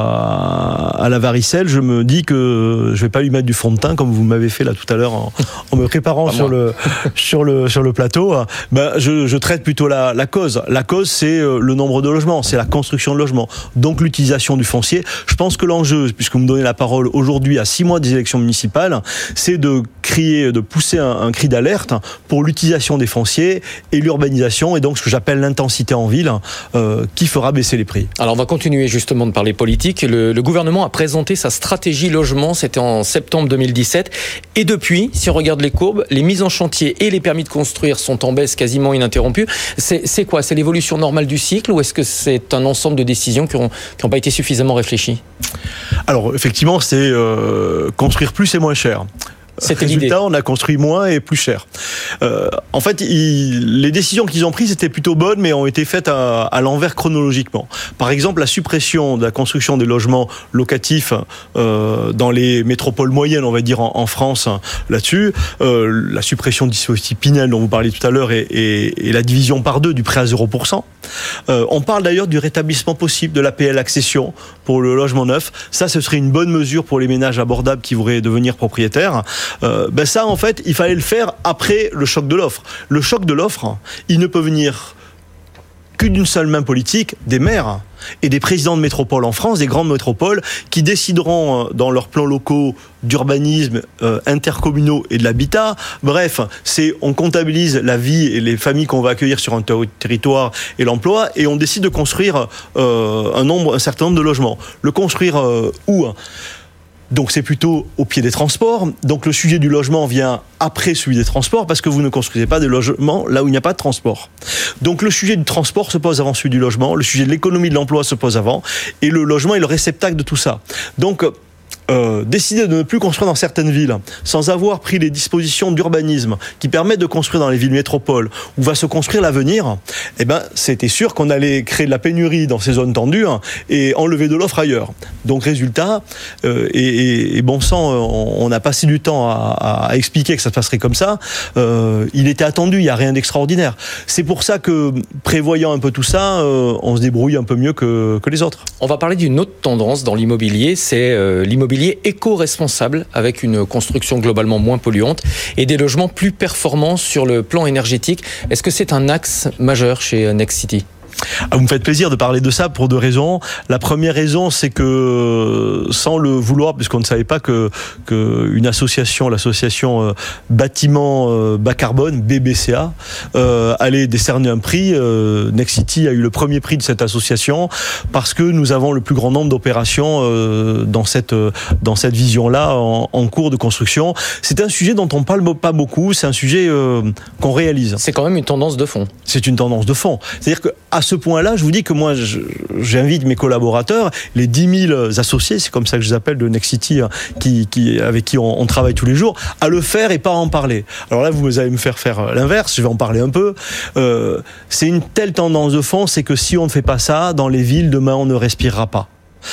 a, a la varicelle, je me dis que je vais pas lui mettre du fond de teint comme vous m'avez fait là tout à l'heure en, en me préparant sur le, sur le sur le plateau. Ben je, je traite plutôt la, la cause. La cause, c'est le nombre de logements, c'est la construction de logements, donc l'utilisation du foncier. Je pense que l'enjeu, puisque vous me donnez la parole aujourd'hui à six mois des élections municipales, c'est de crier, de pousser un, un cri d'alerte pour l'utilisation des fonciers et l'urbanisation, et donc ce que j'appelle l'intensité en ville, euh, qui fera baisser les prix. Alors on va continuer justement de parler politique. Le, le gouvernement a présenté sa stratégie logement, c'était en septembre deux mille dix-sept, et depuis, si on regarde les courbes, les mises en chantier et les permis de construire sont en baisse quasiment ininterrompue. C'est, c'est quoi ? C'est l'évolution normale du cycle, ou est-ce que c'est un ensemble de décisions qui n'ont qui ont pas été suffisamment réfléchies ? Alors effectivement, c'est euh, construire plus et moins cher. C'était Résultat, l'idée. On a construit moins et plus cher. Euh, en fait, ils, les décisions qu'ils ont prises étaient plutôt bonnes, mais ont été faites à, à l'envers chronologiquement. Par exemple, la suppression de la construction des logements locatifs euh, dans les métropoles moyennes, on va dire en, en France, là-dessus, euh, la suppression du dispositif Pinel dont vous parliez tout à l'heure, et, et, et la division par deux du prêt à zéro pour cent. Euh, on parle d'ailleurs du rétablissement possible de l'A P L accession pour le logement neuf. Ça, ce serait une bonne mesure pour les ménages abordables qui voudraient devenir propriétaires. Euh, ben ça, en fait, il fallait le faire après le choc de l'offre. Le choc de l'offre, il ne peut venir que d'une seule main politique, des maires et des présidents de métropoles en France, des grandes métropoles, qui décideront dans leurs plans locaux d'urbanisme euh, intercommunaux et de l'habitat. Bref, c'est on comptabilise la vie et les familles qu'on va accueillir sur un ter- territoire et l'emploi, et on décide de construire euh, un nombre, un certain nombre de logements. Le construire euh, où ? Donc c'est plutôt au pied des transports. Donc le sujet du logement vient après celui des transports, parce que vous ne construisez pas des logements là où il n'y a pas de transport. Donc le sujet du transport se pose avant celui du logement, le sujet de l'économie de l'emploi se pose avant, et le logement est le réceptacle de tout ça. Donc euh, décider de ne plus construire dans certaines villes, sans avoir pris les dispositions d'urbanisme qui permettent de construire dans les villes métropoles, où va se construire l'avenir, eh ben, c'était sûr qu'on allait créer de la pénurie dans ces zones tendues hein, et enlever de l'offre ailleurs. Donc, résultat, euh, et, et, et bon sang, on, on a passé du temps à, à expliquer que ça se passerait comme ça. Euh, il était attendu, il n'y a rien d'extraordinaire. C'est pour ça que, prévoyant un peu tout ça, euh, on se débrouille un peu mieux que, que les autres. On va parler d'une autre tendance dans l'immobilier, c'est euh, l'immobilier éco-responsable, avec une construction globalement moins polluante et des logements plus performants sur le plan énergétique. Est-ce que c'est un axe majeur chez Nexity ? Ah, vous me faites plaisir de parler de ça pour deux raisons. La première raison, c'est que sans le vouloir, puisqu'on ne savait pas que, que une association, l'association euh, bâtiment euh, bas carbone, B B C A, euh, allait décerner un prix. Euh, Nexity a eu le premier prix de cette association parce que nous avons le plus grand nombre d'opérations euh, dans cette dans cette vision-là en, en cours de construction. C'est un sujet dont on parle pas beaucoup. C'est un sujet euh, qu'on réalise. C'est quand même une tendance de fond. C'est une tendance de fond. C'est-à-dire que à ce point-là, je vous dis que moi, je, j'invite mes collaborateurs, les dix mille associés, c'est comme ça que je les appelle de Nexity, qui, qui, avec qui on, on travaille tous les jours, à le faire et pas à en parler. Alors là, vous allez me faire faire l'inverse, je vais en parler un peu. Euh, c'est une telle tendance de fond, c'est que si on ne fait pas ça, dans les villes, demain, on ne respirera pas.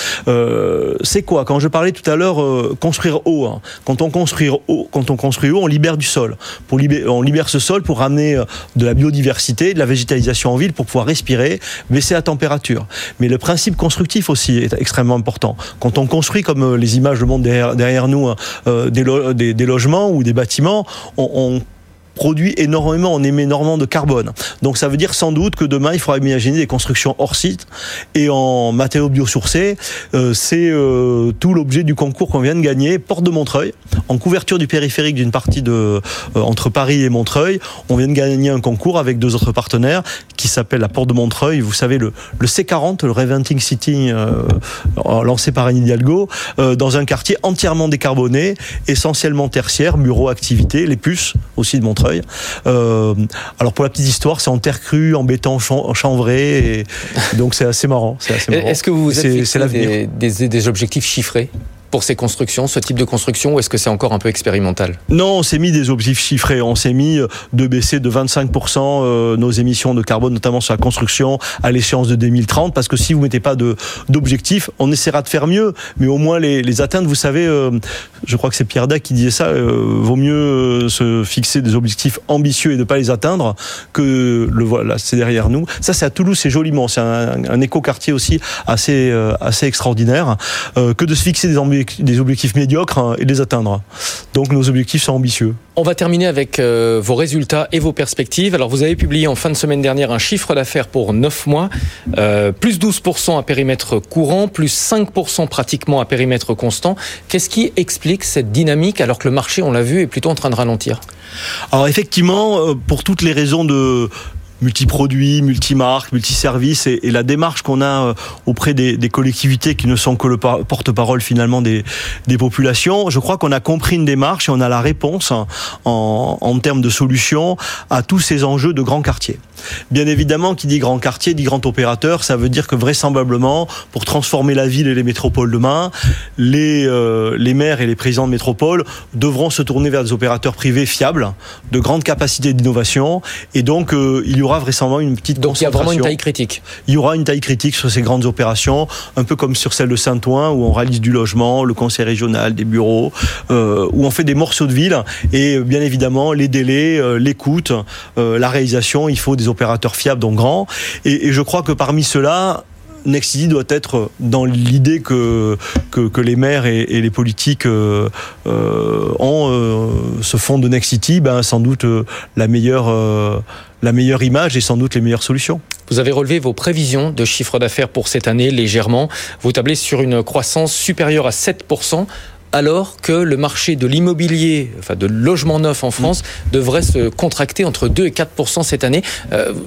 Euh, c'est quoi ? Quand je parlais tout à l'heure, euh, construire haut. Hein. Quand on construit haut, quand on construit haut, on libère du sol. Pour libérer, on libère ce sol pour ramener de la biodiversité, de la végétalisation en ville, pour pouvoir respirer, baisser la température. Mais le principe constructif aussi est extrêmement important. Quand on construit, comme les images le montrent derrière, derrière nous, euh, des, lo- des, des logements ou des bâtiments, on, on produit énormément, on émet énormément de carbone. Donc ça veut dire sans doute que demain, il faudra imaginer des constructions hors site et en matériaux biosourcés. Euh, c'est euh, tout l'objet du concours qu'on vient de gagner, Porte de Montreuil, en couverture du périphérique d'une partie de euh, entre Paris et Montreuil. On vient de gagner un concours avec deux autres partenaires qui s'appelle la Porte de Montreuil. Vous savez, le, le C quarante, le Reinventing City, euh, lancé par Anne Hidalgo, euh, dans un quartier entièrement décarboné, essentiellement tertiaire, bureaux, activités, les puces aussi de Montreuil. Euh, alors pour la petite histoire, c'est en terre crue, en béton chan- chanvré, et donc c'est assez marrant. C'est assez marrant. Est-ce que vous vous êtes c'est, fixé c'est des, des, des objectifs chiffrés pour ces constructions, ce type de construction, ou est-ce que c'est encore un peu expérimental ? Non, on s'est mis des objectifs chiffrés. On s'est mis de baisser de vingt-cinq pour cent euh, nos émissions de carbone, notamment sur la construction, à l'échéance de deux mille trente, parce que si vous mettez pas de, d'objectifs, on essaiera de faire mieux, mais au moins les, les atteindre. Vous savez, euh, je crois que c'est Pierre Dac qui disait ça, euh, vaut mieux se fixer des objectifs ambitieux et de pas les atteindre que le voilà, c'est derrière nous. Ça, c'est à Toulouse, c'est joliment. C'est un, un éco-quartier aussi assez, euh, assez extraordinaire, euh, que de se fixer des ambitions des objectifs médiocres hein, et de les atteindre. Donc nos objectifs sont ambitieux. On va terminer avec euh, vos résultats et vos perspectives. Alors vous avez publié en fin de semaine dernière un chiffre d'affaires pour neuf mois, euh, plus douze pour cent à périmètre courant, plus cinq pour cent pratiquement à périmètre constant. Qu'est-ce qui explique cette dynamique alors que le marché, on l'a vu, est plutôt en train de ralentir ? Alors effectivement, pour toutes les raisons de multi-produits, multi-marques, multi-services et, et la démarche qu'on a auprès des, des collectivités qui ne sont que le par- porte-parole finalement des, des populations, je crois qu'on a compris une démarche et on a la réponse en, en termes de solutions à tous ces enjeux de grands quartiers. Bien évidemment, qui dit grand quartier, dit grand opérateur, ça veut dire que vraisemblablement, pour transformer la ville et les métropoles demain, les, euh, les maires et les présidents de métropole devront se tourner vers des opérateurs privés fiables, de grande capacité d'innovation, et donc euh, il y aura vraisemblablement une petite donc concentration. Donc il y a vraiment une taille critique. Il y aura une taille critique sur ces grandes opérations, un peu comme sur celle de Saint-Ouen, où on réalise du logement, le conseil régional, des bureaux, euh, où on fait des morceaux de ville, et bien évidemment, les délais, euh, l'écoute, euh, la réalisation, il faut des opérateurs fiables, donc grands. Et, et je crois que parmi ceux-là, Nexity doit être dans l'idée que, que, que les maires et, et les politiques euh, euh, ont euh, ce fonds de Nexity, ben, sans doute euh, la meilleure... Euh, la meilleure image et sans doute les meilleures solutions. Vous avez relevé vos prévisions de chiffre d'affaires pour cette année légèrement. Vous tablez sur une croissance supérieure à sept pour cent. Alors que le marché de l'immobilier, enfin de logement neuf en France, mmh. devrait se contracter entre deux et quatre pour cent cette année. Euh,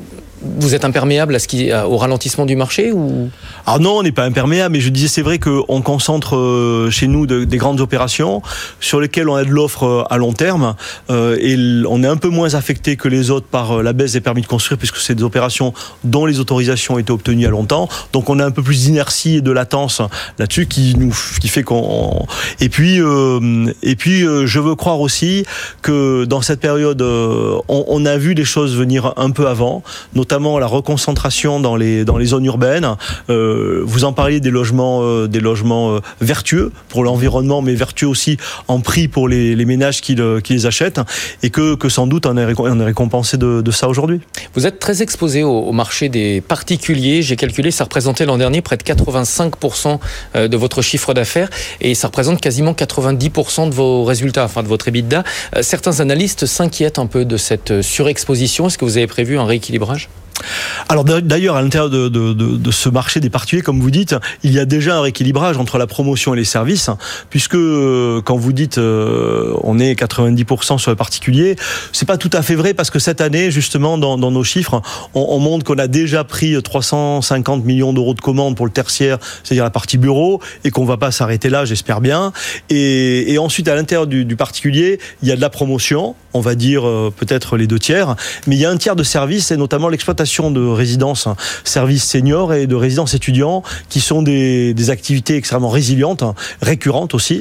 vous êtes imperméable à ce qui, au ralentissement du marché ou... Alors non, on n'est pas imperméable, mais je disais c'est vrai qu'on concentre chez nous de, des grandes opérations sur lesquelles on a de l'offre à long terme euh, et on est un peu moins affecté que les autres par la baisse des permis de construire puisque c'est des opérations dont les autorisations étaient obtenues à longtemps. Donc on a un peu plus d'inertie et de latence là-dessus qui nous qui fait qu'on et puis euh, et puis euh, je veux croire aussi que dans cette période euh, on, on a vu les choses venir un peu avant, notamment la reconcentration dans les dans les zones urbaines. Euh, vous en parliez des logements euh, des logements euh, vertueux pour l'environnement, mais vertueux aussi en prix pour les, les ménages qui, le, qui les achètent, et que, que sans doute on est, on est récompensé de, de ça aujourd'hui. Vous êtes très exposé au, au marché des particuliers. J'ai calculé, ça représentait l'an dernier près de quatre-vingt-cinq pour cent de votre chiffre d'affaires et ça représente quasiment quatre-vingt-dix pour cent de vos résultats, enfin de votre EBITDA. Certains analystes s'inquiètent un peu de cette surexposition. Est-ce que vous avez prévu un rééquilibrage ? Alors d'ailleurs, à l'intérieur de, de, de, de ce marché des particuliers, comme vous dites, il y a déjà un rééquilibrage entre la promotion et les services, puisque quand vous dites euh, on est quatre-vingt-dix pour cent sur les particuliers, c'est pas tout à fait vrai parce que cette année, justement, dans, dans nos chiffres, on, on montre qu'on a déjà pris trois cent cinquante millions d'euros de commandes pour le tertiaire, c'est-à-dire la partie bureau, et qu'on va pas s'arrêter là, j'espère bien. Et, et ensuite, à l'intérieur du, du particulier, il y a de la promotion, on va dire euh, peut-être les deux tiers, mais il y a un tiers de services et notamment l'exploitation de résidences services seniors et de résidences étudiants qui sont des, des activités extrêmement résilientes, récurrentes aussi.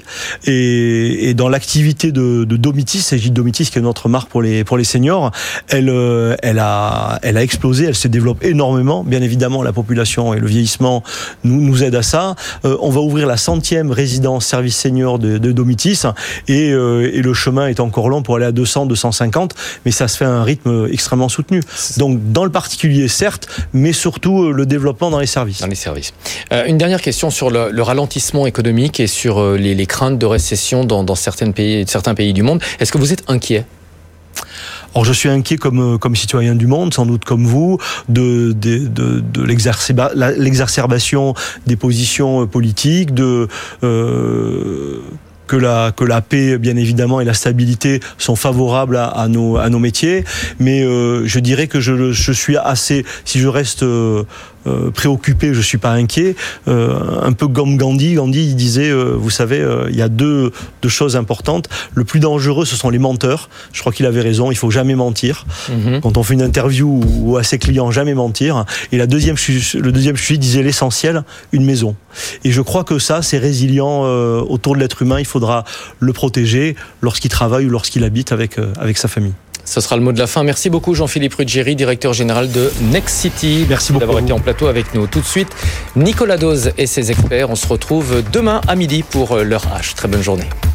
Et, et dans l'activité de, de Domitis, c'est Gilles Domitis qui est notre marque pour les, pour les seniors, elle, elle, a, elle a explosé, elle se développe énormément. Bien évidemment, la population et le vieillissement nous, nous aident à ça. Euh, on va ouvrir la centième résidence service senior de, de Domitis et, euh, et le chemin est encore long pour aller à deux cents, deux cent cinquante, mais ça se fait à un rythme extrêmement soutenu. Donc dans le particulier, certes, mais surtout le développement dans les services. Dans les services. Euh, une dernière question sur le, le ralentissement économique et sur les, les craintes de récession dans, dans certains pays, certains pays du monde. Est-ce que vous êtes inquiet ? Alors je suis inquiet comme comme citoyen du monde, sans doute comme vous, de de de, de l'exacerbation des positions politiques, de euh, que la que la paix, bien évidemment, et la stabilité sont favorables à, à nos à nos métiers, mais euh, je dirais que je je suis assez, si je reste euh, Euh, préoccupé, je suis pas inquiet. Euh, un peu comme Gandhi. Gandhi, il disait, euh, vous savez, euh, il y a deux, deux choses importantes. Le plus dangereux, ce sont les menteurs. Je crois qu'il avait raison. Il faut jamais mentir. Mm-hmm. Quand on fait une interview ou à ses clients, jamais mentir. Et la deuxième, le deuxième sujet disait l'essentiel, une maison. Et je crois que ça, c'est résilient euh, autour de l'être humain. Il faudra le protéger lorsqu'il travaille ou lorsqu'il habite avec euh, avec sa famille. Ce sera le mot de la fin. Merci beaucoup Jean-Philippe Ruggieri, directeur général de Nexity. Merci beaucoup d'avoir été en plateau avec nous. Tout de suite, Nicolas Dose et ses experts. On se retrouve demain à midi pour l'heure H. Très bonne journée.